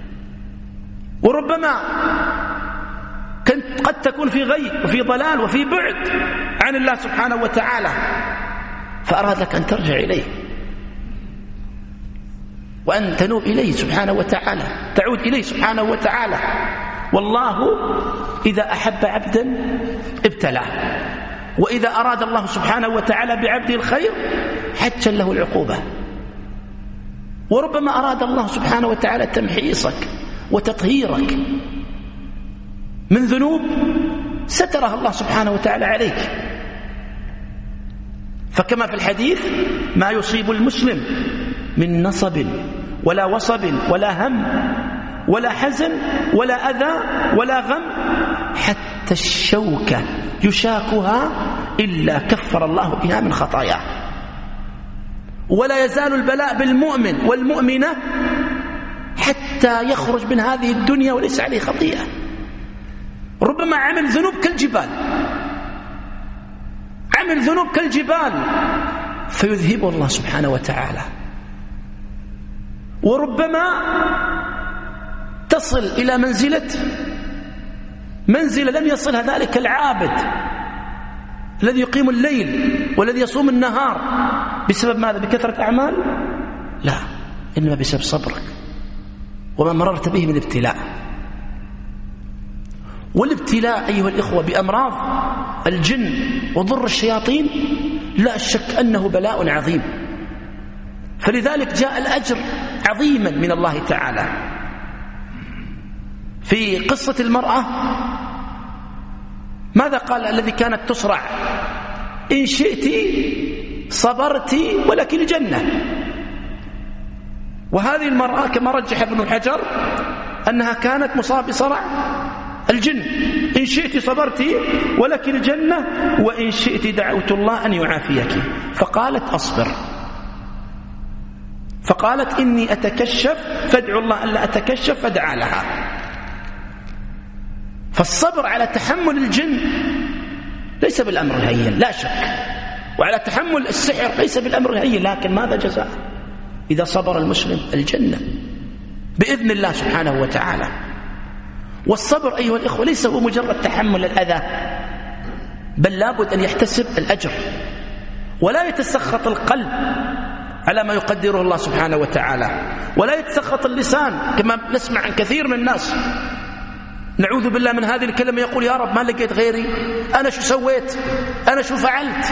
وربما كنت قد تكون في غي وفي ضلال وفي بعد عن الله سبحانه وتعالى، فأراد لك أن ترجع إليه وأن تنوب إليه سبحانه وتعالى، تعود إليه سبحانه وتعالى. والله إذا أحب عبدا ابتلاه، وإذا أراد الله سبحانه وتعالى بعبده الخير حتى له العقوبة. وربما أراد الله سبحانه وتعالى تمحيصك وتطهيرك من ذنوب سترها الله سبحانه وتعالى عليك. فكما في الحديث ما يصيب المسلم من نصب ولا وصب ولا هم ولا حزن ولا أذى ولا غم حتى الشوكة يشاكها إلا كفر الله بها من خطاياه. ولا يزال البلاء بالمؤمن والمؤمنة حتى يخرج من هذه الدنيا وليس عليه خطيئة. ربما عمل ذنوب كالجبال، عمل ذنوب كالجبال فيذهبه الله سبحانه وتعالى. وربما تصل إلى منزلة منزلة لم يصلها ذلك العابد الذي يقيم الليل والذي يصوم النهار بسبب ماذا؟ بكثرة أعمال؟ لا، إنما بسبب صبرك وما مررت به من ابتلاء. والابتلاء أيها الإخوة بأمراض الجن وضر الشياطين لا شك أنه بلاء عظيم. فلذلك جاء الأجر عظيما من الله تعالى. في قصة المرأة ماذا قال الذي كانت تصرع؟ إن شئت صبرت ولك الجنة. وهذه المرأة كما رجح ابن الحجر أنها كانت مصابة بصرع الجن. إن شئت صبرت ولك الجنة وإن شئت دعوت الله أن يعافيك. فقالت أصبر، فقالت إني أتكشف فادعو الله ألا أتكشف فدعا لها. فالصبر على تحمل الجن ليس بالأمر الهين لا شك، وعلى تحمل السحر ليس بالأمر الهين، لكن ماذا جزاء؟ إذا صبر المسلم الجنة بإذن الله سبحانه وتعالى. والصبر أيها الإخوة ليس هو مجرد تحمل الأذى، بل لابد أن يحتسب الأجر ولا يتسخط القلب على ما يقدره الله سبحانه وتعالى، ولا يتسخط اللسان كما نسمع عن كثير من الناس. نعوذ بالله من هذه الكلمة، يقول يا رب ما لقيت غيري، أنا شو سويت، أنا شو فعلت.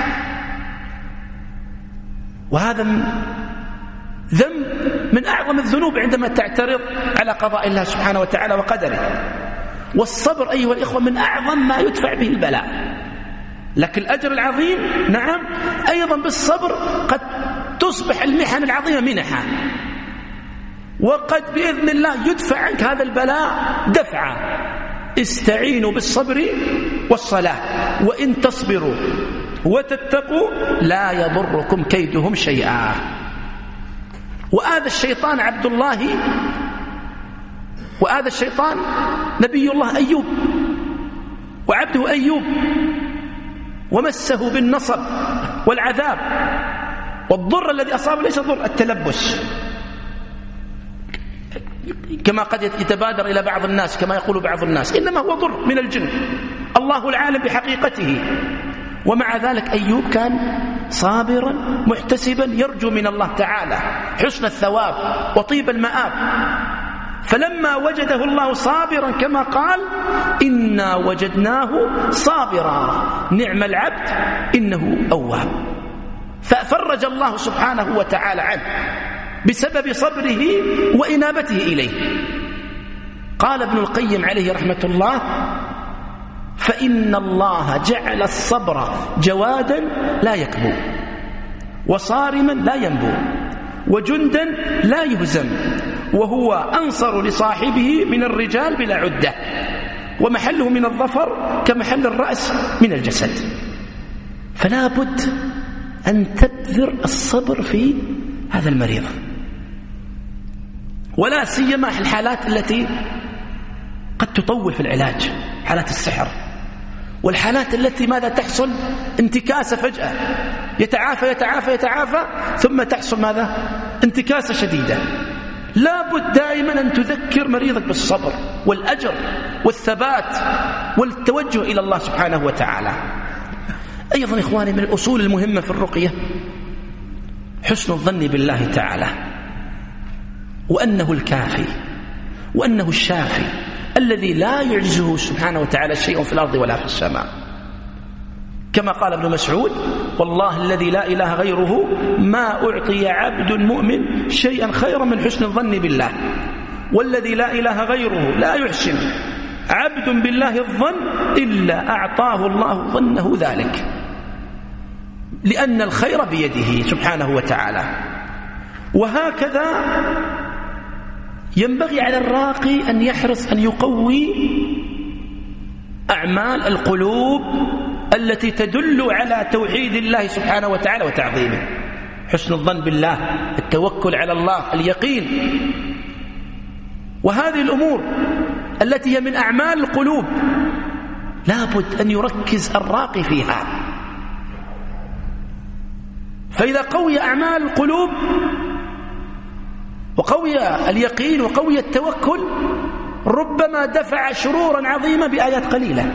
وهذا ذنب من أعظم الذنوب عندما تعترض على قضاء الله سبحانه وتعالى وقدره. والصبر أيها الإخوة من أعظم ما يدفع به البلاء. لكن الأجر العظيم نعم أيضا بالصبر قد تصبح المحن العظيمة منحا، وقد بإذن الله يدفع عنك هذا البلاء دفعا. استعينوا بالصبر والصلاة وإن تصبروا وتتقوا لا يضركم كيدهم شيئا. وآذى الشيطان عبد الله، وآذى الشيطان نبي الله أيوب وعبده أيوب، ومسه بالنصب والعذاب، والضر الذي أصابه ليس ضر التلبس كما قد يتبادر إلى بعض الناس، كما يقول بعض الناس، إنما هو ضر من الجن، الله العالم بحقيقته. ومع ذلك أيوب كان صابرا محتسبا يرجو من الله تعالى حسن الثواب وطيب المآب. فلما وجده الله صابرا كما قال إنا وجدناه صابرا نعم العبد إنه أواب، ففرج الله سبحانه وتعالى عنه بسبب صبره وإنابته إليه. قال ابن القيم عليه رحمة الله فإن الله جعل الصبر جوادا لا يكبو، وصارما لا ينبو، وجندا لا يهزم، وهو أنصر لصاحبه من الرجال بلا عدة، ومحله من الظفر كمحل الرأس من الجسد. فلا بد أن تبذر الصبر في هذا المريض، ولا سيما الحالات التي قد تطول في العلاج، حالات السحر، والحالات التي ماذا تحصل انتكاسة فجأة، يتعافى يتعافى يتعافى ثم تحصل ماذا انتكاسة شديدة. لا بد دائما أن تذكر مريضك بالصبر والأجر والثبات والتوجه إلى الله سبحانه وتعالى. أيضا إخواني من الأصول المهمة في الرقية حسن الظن بالله تعالى، وأنه الكافي وأنه الشافي الذي لا يعجزه سبحانه وتعالى شيء في الأرض ولا في السماء، كما قال ابن مسعود والله الذي لا إله غيره ما أعطي عبد مؤمن شيئا خيرا من حسن الظن بالله، والذي لا إله غيره لا يحسن عبد بالله الظن إلا أعطاه الله ظنه ذلك، لأن الخير بيده سبحانه وتعالى. وهكذا ينبغي على الراقي أن يحرص أن يقوي أعمال القلوب التي تدل على توحيد الله سبحانه وتعالى وتعظيمه، حسن الظن بالله، التوكل على الله، اليقين. وهذه الأمور التي هي من أعمال القلوب لا بد أن يركز الراقي فيها. فإذا قوي أعمال القلوب وقوي اليقين وقوي التوكل ربما دفع شرورا عظيمة بآيات قليلة.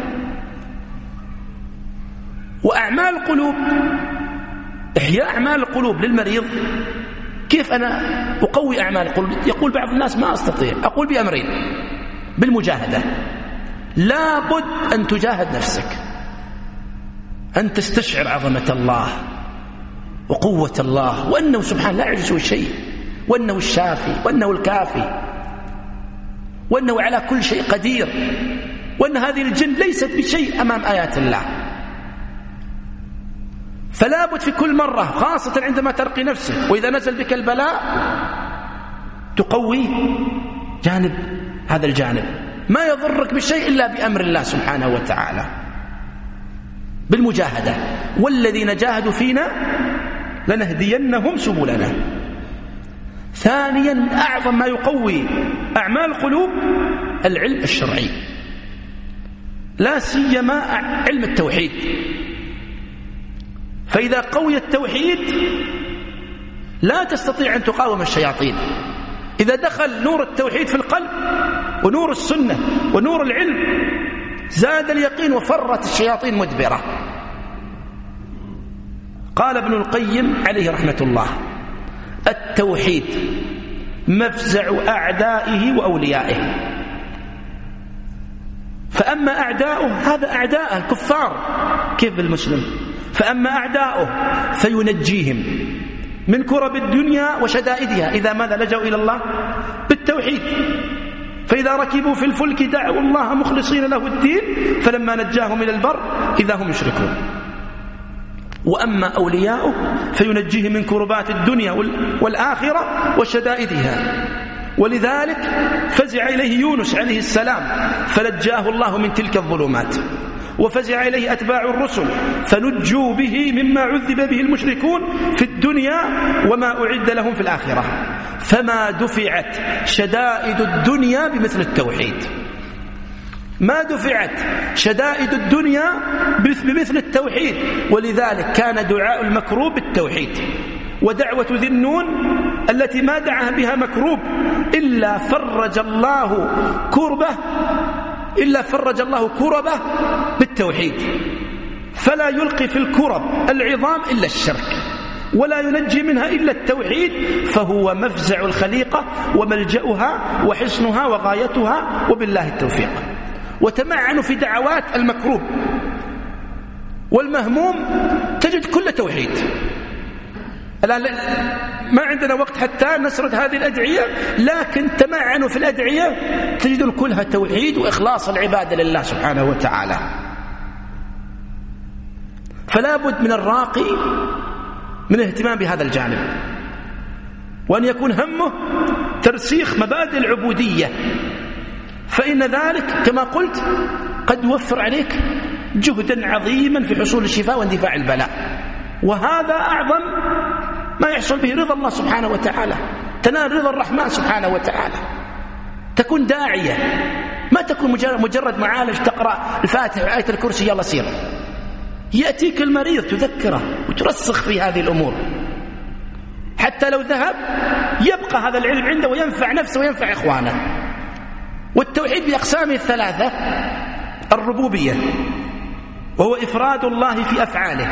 وأعمال القلوب، إحياء أعمال القلوب للمريض، كيف أنا أقوي أعمال القلوب؟ يقول بعض الناس ما أستطيع. أقول بأمرين: بالمجاهدة، لا بد أن تجاهد نفسك، أن تستشعر عظمة الله وقوة الله، وأنه سبحانه لا يعجزه شيء، وأنه الشافي، وأنه الكافي، وأنه على كل شيء قدير، وأن هذه الجن ليست بشيء أمام آيات الله. فلا بد في كل مرة، خاصة عندما ترقي نفسك وإذا نزل بك البلاء، تقوي جانب هذا الجانب، ما يضرك بشيء إلا بأمر الله سبحانه وتعالى، بالمجاهدة. والذين جاهدوا فينا لنهدينهم سبلنا. ثانيا من أعظم ما يقوي أعمال القلوب العلم الشرعي، لا سيما علم التوحيد. فإذا قوي التوحيد لا تستطيع أن تقاوم الشياطين. إذا دخل نور التوحيد في القلب ونور السنة ونور العلم زاد اليقين وفرت الشياطين مدبرة. قال ابن القيم عليه رحمة الله: التوحيد مفزع أعدائه وأوليائه. فأما أعداؤه هذا أعداءه الكفار كيف بالمسلم، فأما أعداؤه فينجيهم من كرب الدنيا وشدائدها إذا ماذا لجوا إلى الله بالتوحيد. فإذا ركبوا في الفلك دعوا الله مخلصين له الدين فلما نجاهم إلى البر إذا هم يشركون. وأما أولياؤه فينجيهم من كربات الدنيا والآخرة وشدائدها. ولذلك فزع إليه يونس عليه السلام فنجاه الله من تلك الظلمات، وفزع إليه أتباع الرسل فنجوا به مما عذب به المشركون في الدنيا وما أعد لهم في الآخرة. فما دفعت شدائد الدنيا بمثل التوحيد. ما دفعت شدائد الدنيا بمثل التوحيد. ولذلك كان دعاء المكروب بالتوحيد، ودعوة ذي النون التي ما دعا بها مكروب إلا فرج الله كربه إلا فرج الله كربه بالتوحيد. فلا يلقي في الكرب العظام إلا الشرك، ولا ينجي منها إلا التوحيد، فهو مفزع الخليقة وملجأها وحصنها وغايتها، وبالله التوفيق. وتمعن في دعوات المكروب والمهموم تجد كل توحيد. الآن ما عندنا وقت حتى نسرد هذه الأدعية، لكن تمعنوا في الأدعية تجد كلها توحيد وإخلاص العبادة لله سبحانه وتعالى. فلا بد من الراقي من الاهتمام بهذا الجانب، وأن يكون همه ترسيخ مبادئ العبودية، فإن ذلك كما قلت قد يوفر عليك جهدا عظيما في حصول الشفاء واندفاع البلاء. وهذا أعظم ما يحصل به رضا الله سبحانه وتعالى، تنال رضا الرحمن سبحانه وتعالى، تكون داعية، ما تكون مجرد معالج تقرأ الفاتحة وآية الكرسي يلا سير. يأتيك المريض تذكره وترسخ في هذه الأمور، حتى لو ذهب يبقى هذا العلم عنده وينفع نفسه وينفع إخوانه. والتوحيد بأقسامه الثلاثة: الربوبية، وهو إفراد الله في أفعاله،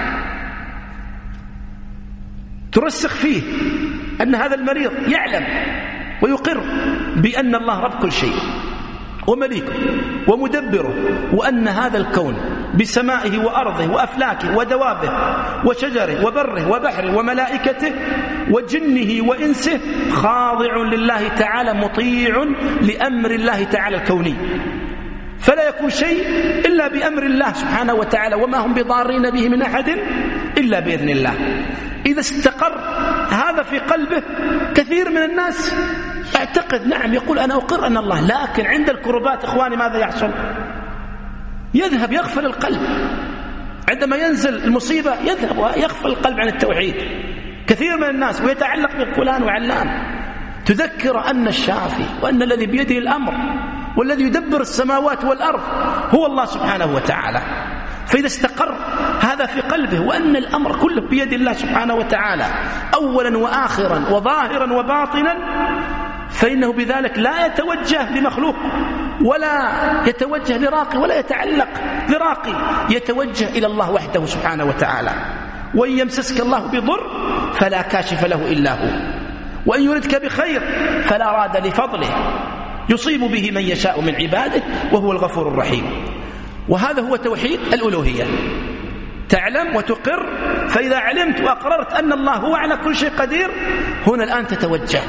ترسخ فيه أن هذا المريض يعلم ويقر بأن الله رب كل شيء ومليكه ومدبره، وأن هذا الكون بسمائه وأرضه وأفلاكه ودوابه وشجره وبره وبحره وملائكته وجنه وإنسه خاضع لله تعالى مطيع لأمر الله تعالى الكوني، فلا يكون شيء إلا بأمر الله سبحانه وتعالى، وما هم بضارين به من أحد إلا بإذن الله. إذا استقر هذا في قلبه، كثير من الناس اعتقد نعم يقول أنا أقر أن الله، لكن عند الكربات إخواني ماذا يحصل؟ يذهب يغفل القلب، عندما ينزل المصيبة يذهب ويغفل القلب عن التوحيد كثير من الناس، ويتعلق بفلان وعلان. تذكر أن الشافي وأن الذي بيده الأمر والذي يدبر السماوات والأرض هو الله سبحانه وتعالى. فإذا استقر هذا في قلبه وأن الأمر كله بيد الله سبحانه وتعالى أولا وآخرا وظاهرا وباطنا، فإنه بذلك لا يتوجه لمخلوق ولا يتوجه لراقي ولا يتعلق لراقي، يتوجه إلى الله وحده سبحانه وتعالى. وإن يمسسك الله بضر فلا كاشف له إلا هو، وإن يردك بخير فلا راد لفضله، يصيب به من يشاء من عباده وهو الغفور الرحيم. وهذا هو توحيد الألوهية، تعلم وتقر. فإذا علمت وأقررت أن الله هو على كل شيء قدير، هنا الآن تتوجه.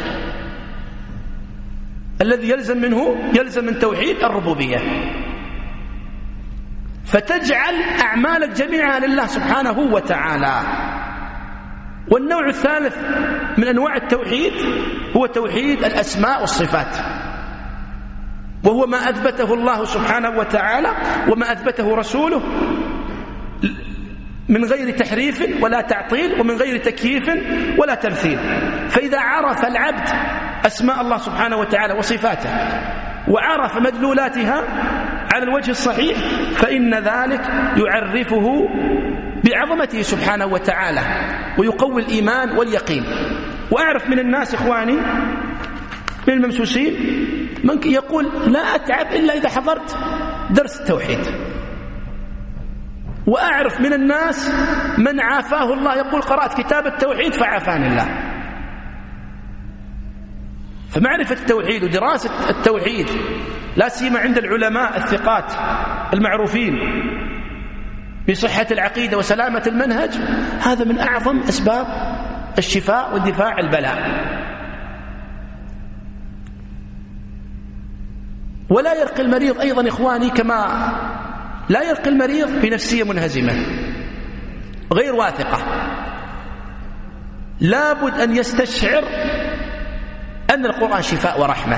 الذي يلزم منه يلزم من توحيد الربوبية، فتجعل أعمالك جميعها لله سبحانه وتعالى. والنوع الثالث من أنواع التوحيد هو توحيد الأسماء والصفات، وهو ما أثبته الله سبحانه وتعالى وما أثبته رسوله من غير تحريف ولا تعطيل ومن غير تكييف ولا تمثيل. فإذا عرف العبد أسماء الله سبحانه وتعالى وصفاته وعرف مدلولاتها على الوجه الصحيح، فإن ذلك يعرفه بعظمته سبحانه وتعالى ويقوي الإيمان واليقين. وأعرف من الناس إخواني من الممسوسين من يقول لا أتعب إلا إذا حضرت درس التوحيد، وأعرف من الناس من عافاه الله يقول قرأت كتاب التوحيد فعافاني الله. فمعرفة التوحيد ودراسة التوحيد لا سيما عند العلماء الثقات المعروفين بصحة العقيدة وسلامة المنهج، هذا من أعظم أسباب الشفاء واندفاع البلاء. ولا يرقي المريض أيضا إخواني كما لا يرقي المريض بنفسية منهزمة غير واثقة، لابد أن يستشعر أن القرآن شفاء ورحمة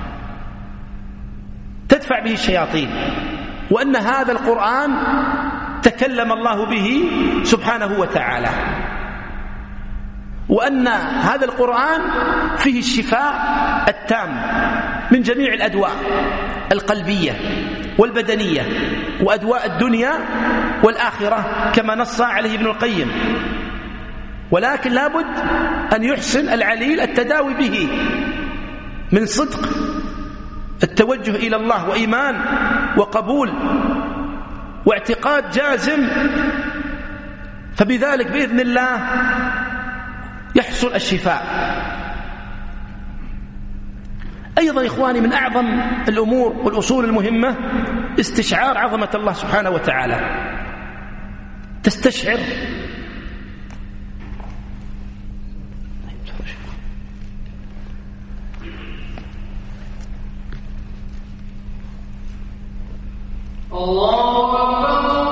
تدفع به الشياطين، وأن هذا القرآن تكلم الله به سبحانه وتعالى، وأن هذا القرآن فيه الشفاء التام من جميع الأدواء القلبية والبدنية وأدواء الدنيا والآخرة كما نص عليه ابن القيم، ولكن لابد أن يحسن العليل التداوي به من صدق التوجه إلى الله وإيمان وقبول واعتقاد جازم، فبذلك بإذن الله يحصل الشفاء. أيضا إخواني من أعظم الأمور والأصول المهمة استشعار عظمة الله سبحانه وتعالى. تستشعر الله أكبر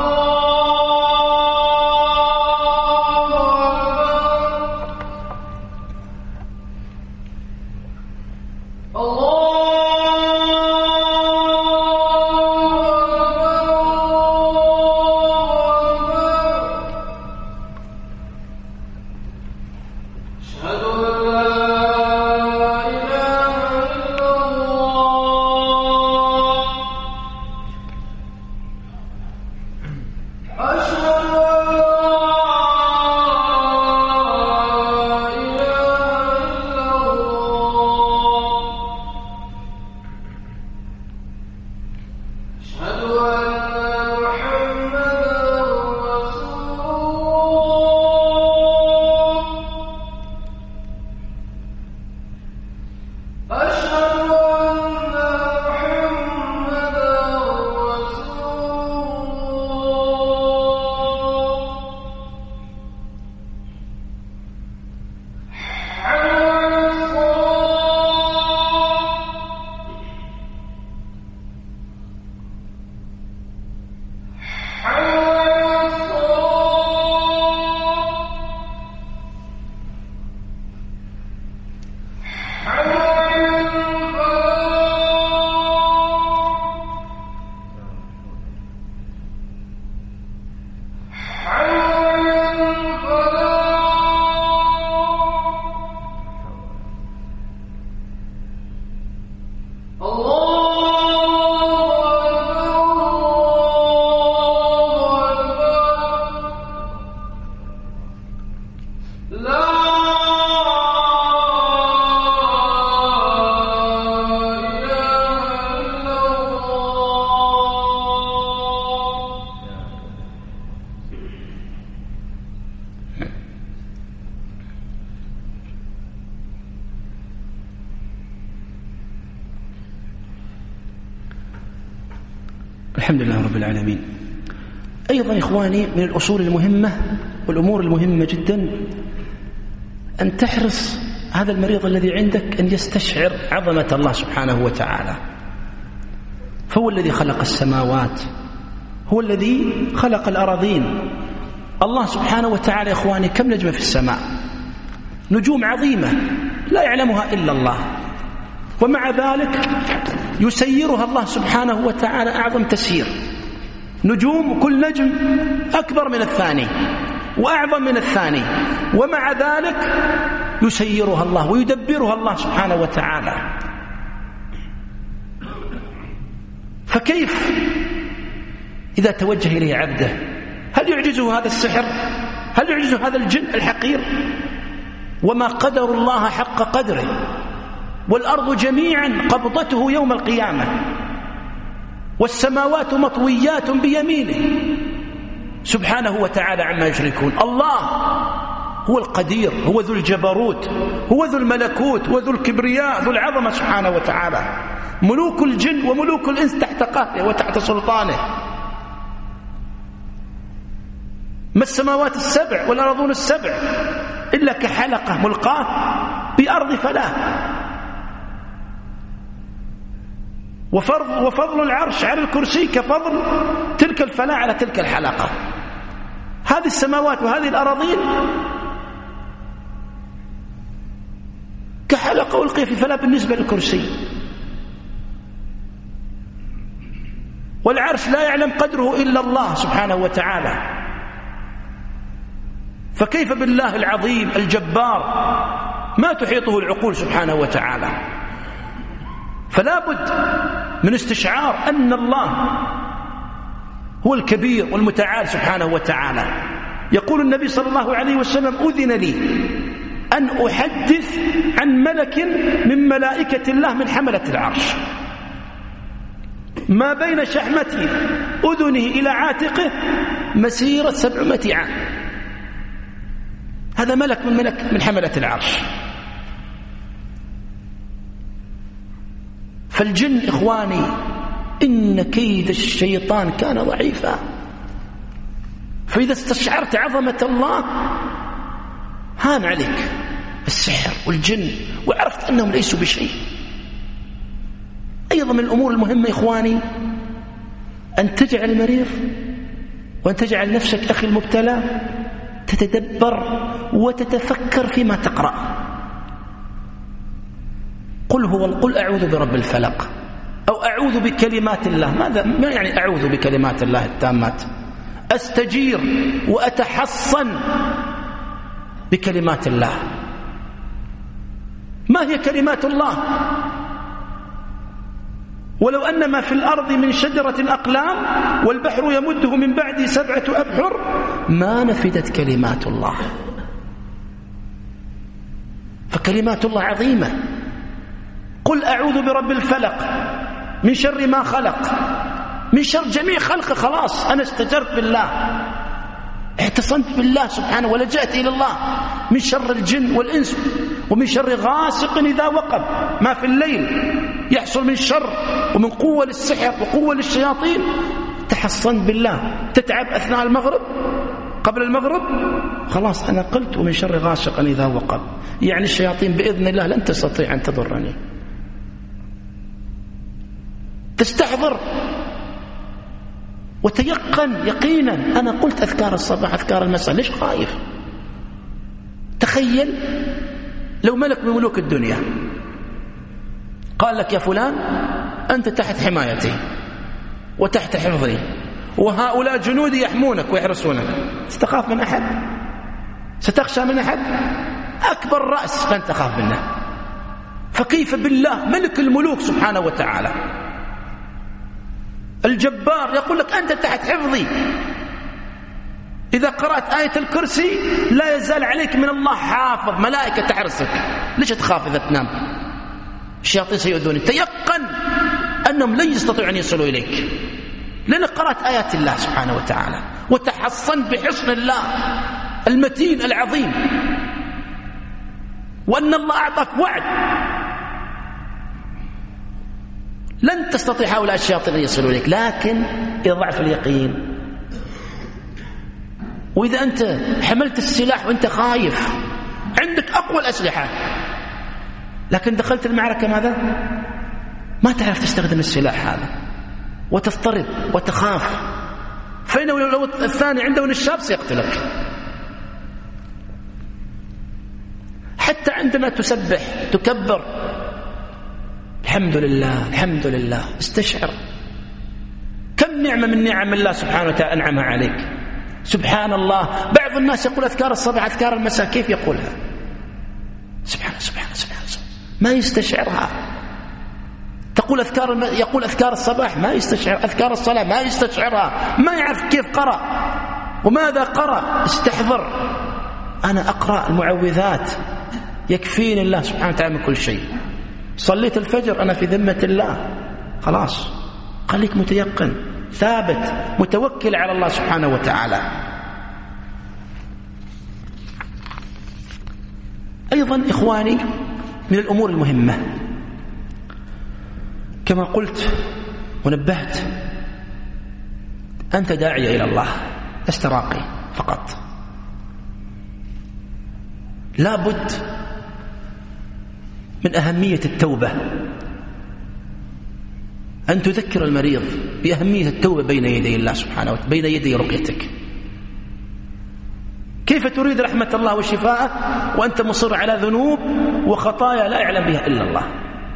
الحمد لله رب العالمين. أيضا إخواني من الأصول المهمة والأمور المهمة جدا أن تحرص هذا المريض الذي عندك أن يستشعر عظمة الله سبحانه وتعالى، فهو الذي خلق السماوات، هو الذي خلق الأراضين. الله سبحانه وتعالى إخواني كم نجمة في السماء، نجوم عظيمة لا يعلمها إلا الله، ومع ذلك يسيرها الله سبحانه وتعالى أعظم تسيير. نجوم كل نجم أكبر من الثاني وأعظم من الثاني، ومع ذلك يسيرها الله ويدبرها الله سبحانه وتعالى. فكيف إذا توجه إليه عبده؟ هل يعجزه هذا السحر؟ هل يعجزه هذا الجن الحقير؟ وما قدر الله حق قدره، والأرض جميعا قبضته يوم القيامة، والسماوات مطويات بيمينه سبحانه وتعالى عما يشركون. الله هو القدير، هو ذو الجبروت، هو ذو الملكوت وذو الكبرياء، ذو العظمة سبحانه وتعالى. ملوك الجن وملوك الإنس تحت قهره وتحت سلطانه. ما السماوات السبع والأرضون السبع إلا كحلقة ملقاة بأرض فلاة. وفضل, وفضل العرش على الكرسي كفضل تلك الفلاة على تلك الحلقة. هذه السماوات وهذه الأراضين كحلقة ألقي في فلاة بالنسبة للكرسي، والعرش لا يعلم قدره إلا الله سبحانه وتعالى. فكيف بالله العظيم الجبار ما تحيطه العقول سبحانه وتعالى؟ فلا بد من استشعار أن الله هو الكبير والمتعال سبحانه وتعالى. يقول النبي صلى الله عليه وسلم: أذن لي أن أحدث عن ملك من ملائكة الله من حملة العرش ما بين شحمة أذنه إلى عاتقه مسيرة سبعمائة عام. هذا ملك من ملك من حملة العرش. فالجن إخواني إن كيد الشيطان كان ضعيفا، فإذا استشعرت عظمة الله هان عليك السحر والجن وعرفت أنهم ليسوا بشيء. أيضا من الأمور المهمة إخواني أن تجعل المريض وأن تجعل نفسك أخي المبتلى تتدبر وتتفكر فيما تقرأ. قل هو قل أعوذ برب الفلق أو أعوذ بكلمات الله. ماذا ما يعني أعوذ بكلمات الله التامات؟ أستجير وأتحصن بكلمات الله. ما هي كلمات الله؟ ولو أن ما في الأرض من شجرة الأقلام والبحر يمده من بعده سبعة أبحر ما نفدت كلمات الله. فكلمات الله عظيمة. قل أعوذ برب الفلق من شر ما خلق، من شر جميع خلقه. خلاص أنا استجرت بالله، اعتصمت بالله سبحانه ولجأت إلى الله من شر الجن والإنس ومن شر غاسق إذا وقب. ما في الليل يحصل من شر ومن قوة للسحر وقوة للشياطين تحصنت بالله. تتعب أثناء المغرب قبل المغرب خلاص أنا قلت ومن شر غاسق إذا وقب، يعني الشياطين بإذن الله لن تستطيع أن تضرني. تستحضر وتيقن يقينا أنا قلت أذكار الصباح أذكار المساء. ليش خايف؟ تخيل لو ملك من ملوك الدنيا قال لك: يا فلان أنت تحت حمايتي وتحت حفظي وهؤلاء جنودي يحمونك ويحرسونك. ستخاف من أحد؟ ستخشى من أحد؟ أكبر رأس لن تخاف منه. فكيف بالله ملك الملوك سبحانه وتعالى الجبار يقول لك أنت تحت حفظي. إذا قرأت آية الكرسي لا يزال عليك من الله حافظ، ملائكة تحرسك. ليش تخاف إذا تنام؟ الشياطين سيؤذونك. تيقن أنهم لن يستطيعوا أن يصلوا إليك لأنك قرأت آيات الله سبحانه وتعالى وتحصنت بحصن الله المتين العظيم، وأن الله أعطاك وعد لن تستطيع هؤلاء الشياطين أن يصلوا إليك. لكن يضعف اليقين. وإذا أنت حملت السلاح وأنت خايف عندك أقوى الأسلحة لكن دخلت المعركة ماذا؟ ما تعرف تستخدم السلاح هذا وتضطرب وتخاف، فإنه لو الثاني عنده نشاب سيقتلك. حتى عندما تسبح تكبر الحمد لله الحمد لله، استشعر كم نعمة من نعم الله سبحانه وتعالى أنعمها عليك. سبحان الله. بعض الناس يقول أذكار الصباح أذكار المساء، كيف يقولها؟ سبحان سبحان سبحان ما يستشعرها. تقول أذكار الم... يقول أذكار الصباح ما يستشعر، أذكار الصلاة ما يستشعرها، ما يعرف كيف قرأ وماذا قرأ. استحضر أنا أقرأ المعوذات يكفيني الله سبحانه وتعالى من كل شيء. صليت الفجر أنا في ذمة الله، خلاص خليك متيقن ثابت متوكل على الله سبحانه وتعالى. أيضا إخواني من الأمور المهمة كما قلت ونبهت، أنت داعية إلى الله لست راقي فقط. لابد من أهمية التوبة، أن تذكر المريض بأهمية التوبة بين يدي الله سبحانه وتعالى، بين يدي رقيتك. كيف تريد رحمة الله وشفاءه وأنت مصر على ذنوب وخطايا لا يعلم بها إلا الله؟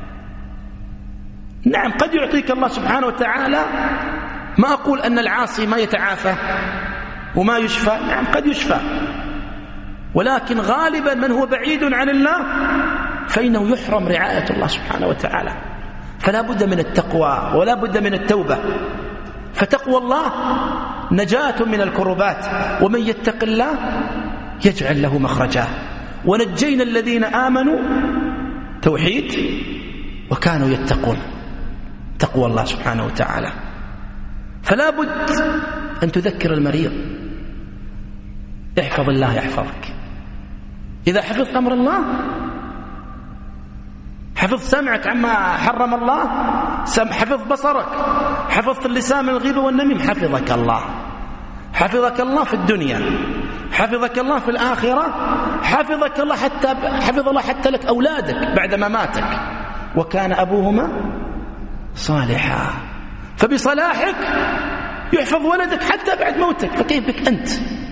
نعم قد يعطيك الله سبحانه وتعالى، ما أقول أن العاصي ما يتعافى وما يشفى، نعم قد يشفى، ولكن غالبا من هو بعيد عن الله فإنه يحرم رعاية الله سبحانه وتعالى. فلا بد من التقوى ولا بد من التوبة. فتقوى الله نجاة من الكربات، ومن يتق الله يجعل له مخرجا. ونجينا الذين آمنوا توحيد وكانوا يتقون، تقوى الله سبحانه وتعالى. فلا بد أن تذكر المريض احفظ الله يحفظك. إذا حفظت أمر الله، حفظت سمعك عما حرم الله، حفظت بصرك، حفظت اللسان من الغيبة والنميم، حفظك الله. حفظك الله في الدنيا، حفظك الله في الآخرة، حفظك الله حتى حفظ الله حتى لك أولادك بعد مماتك. وكان أبوهما صالحا، فبصلاحك يحفظ ولدك حتى بعد موتك، فكيف بك أنت؟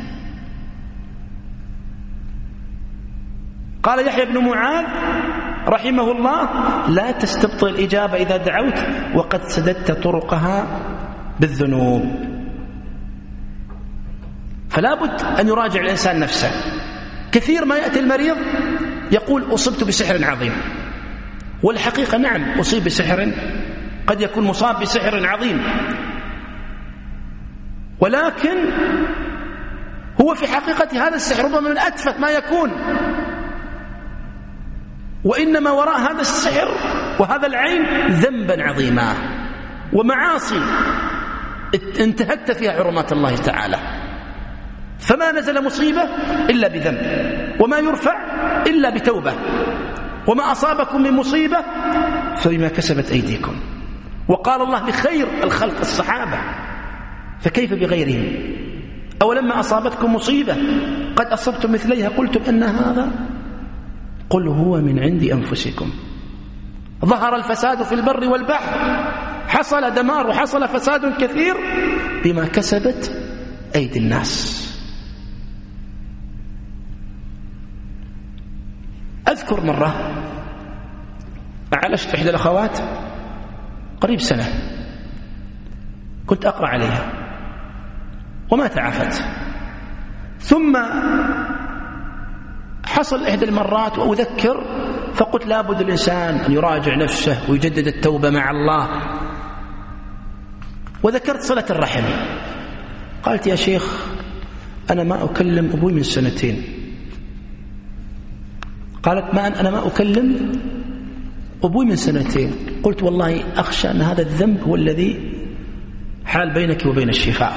قال يحيى بن معاذ رحمه الله لا تستبطئ الإجابة إذا دعوت وقد سددت طرقها بالذنوب. فلا بد أن يراجع الإنسان نفسه. كثير ما يأتي المريض يقول أصبت بسحر عظيم، والحقيقة نعم أصيب بسحر، قد يكون مصاب بسحر عظيم، ولكن هو في حقيقة هذا السحر ربما من أتفه ما يكون، وإنما وراء هذا السحر وهذا العين ذنبا عظيما ومعاصي انتهكت فيها حرمات الله تعالى. فما نزل مصيبة إلا بذنب، وما يرفع إلا بتوبة، وما أصابكم من مصيبة فبما كسبت أيديكم. وقال الله لخير الخلق الصحابة، فكيف بغيرهم؟ أولما أصابتكم مصيبة قد أصبتم مثليها قلتم أن هذا، قل هو من عند أنفسكم. ظهر الفساد في البر والبحر، حصل دمار وحصل فساد كثير بما كسبت أيدي الناس. أذكر مرة عالجت إحدى الأخوات قريب سنة، كنت أقرأ عليها وما تعافت، ثم حصل إحدى المرات وأذكر فقلت لابد الإنسان أن يراجع نفسه ويجدد التوبة مع الله. وذكرت صلة الرحم، قالت يا شيخ أنا ما أكلم أبوي من سنتين. قالت ما أنا ما أكلم أبوي من سنتين. قلت والله أخشى أن هذا الذنب هو الذي حال بينك وبين الشفاء.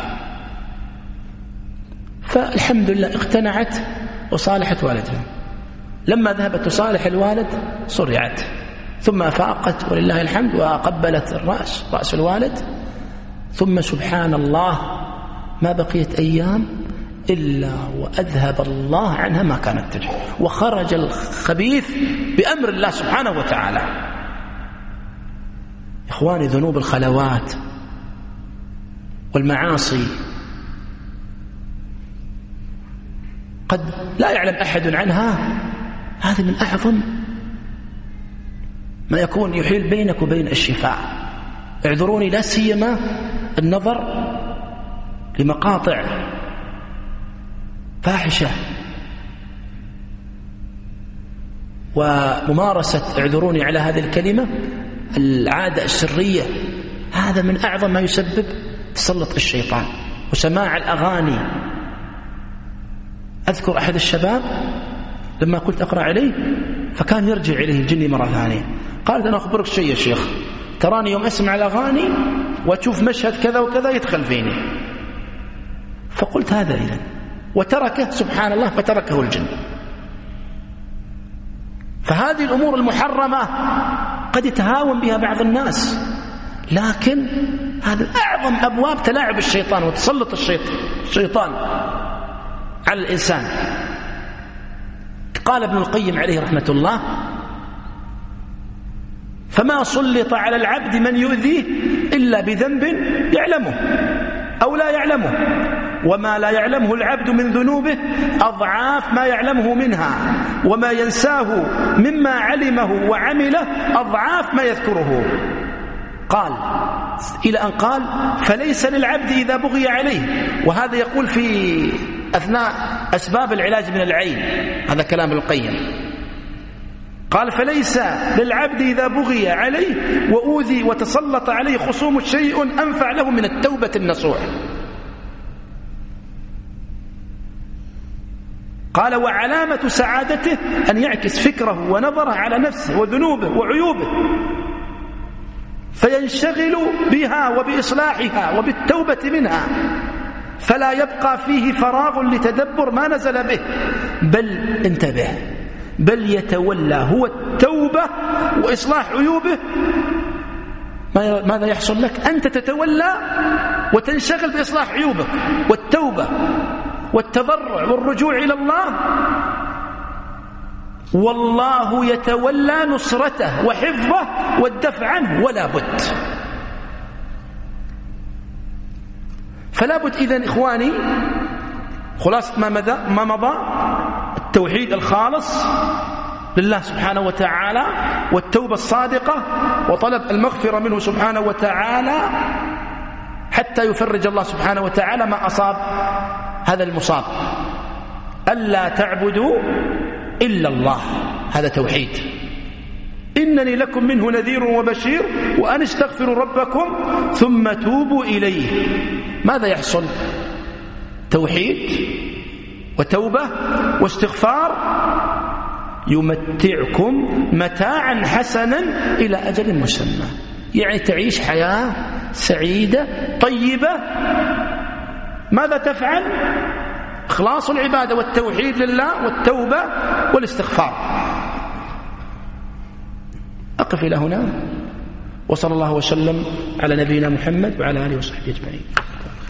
فالحمد لله اقتنعت وصالحت والدها. لما ذهبت تصالح الوالد صرعت، ثم فاقت ولله الحمد وقبلت الرأس رأس الوالد، ثم سبحان الله ما بقيت أيام إلا وأذهب الله عنها ما كانت تجد، وخرج الخبيث بأمر الله سبحانه وتعالى. إخواني ذنوب الخلوات والمعاصي قد لا يعلم أحد عنها، هذه من أعظم ما يكون يحيل بينك وبين الشفاء. اعذروني لا سيما النظر لمقاطع فاحشة وممارسة، اعذروني على هذه الكلمة، العادة السرية، هذا من أعظم ما يسبب تسلط الشيطان. وسماع الأغاني. أذكر أحد الشباب لما كنت أقرأ عليه فكان يرجع إليه الجني مرة ثانية، قال أنا أخبرك شيء يا شيخ، تراني يوم أسمع الأغاني وأشوف مشهد كذا وكذا يدخل فيني. فقلت هذا إذن، وتركه سبحان الله، فتركه الجن. فهذه الأمور المحرمة قد يتهاون بها بعض الناس، لكن هذا أعظم أبواب تلاعب الشيطان وتسلط الشيطان على الإنسان. قال ابن القيم عليه رحمة الله فما سلط على العبد من يؤذيه إلا بذنب يعلمه أو لا يعلمه، وما لا يعلمه العبد من ذنوبه أضعاف ما يعلمه منها، وما ينساه مما علمه وعمله أضعاف ما يذكره. قال إلى أن قال فليس للعبد إذا بغي عليه، وهذا يقول في أثناء أسباب العلاج من العين، هذا كلام القيم. قال فليس للعبد إذا بغي عليه وأوذي وتسلط عليه خصوم شيء أنفع له من التوبة النصوح. قال وعلامة سعادته أن يعكس فكره ونظره على نفسه وذنوبه وعيوبه فينشغل بها وبإصلاحها وبالتوبة منها، فلا يبقى فيه فراغ لتدبر ما نزل به، بل انتبه بل يتولى هو التوبة وإصلاح عيوبه. ماذا يحصل لك؟ أنت تتولى وتنشغل بإصلاح عيوبك والتوبة والتضرع والرجوع إلى الله، والله يتولى نصرته وحفظه والدفع عنه ولا بد. فلا بد إذن إخواني، خلاصة ما مضى, ما مضى التوحيد الخالص لله سبحانه وتعالى والتوبة الصادقة وطلب المغفرة منه سبحانه وتعالى حتى يفرج الله سبحانه وتعالى ما أصاب هذا المصاب. ألا تعبدوا إلا الله، هذا توحيد. إنني لكم منه نذير وبشير وأن استغفروا ربكم ثم توبوا إليه. ماذا يحصل؟ توحيد وتوبة واستغفار، يمتعكم متاعا حسنا إلى أجل مسمى، يعني تعيش حياة سعيدة طيبة. ماذا تفعل؟ إخلاص العبادة والتوحيد لله والتوبة والاستغفار. أقف إلى هنا، وصلى الله وسلم على نبينا محمد وعلى آله وصحبه أجمعين.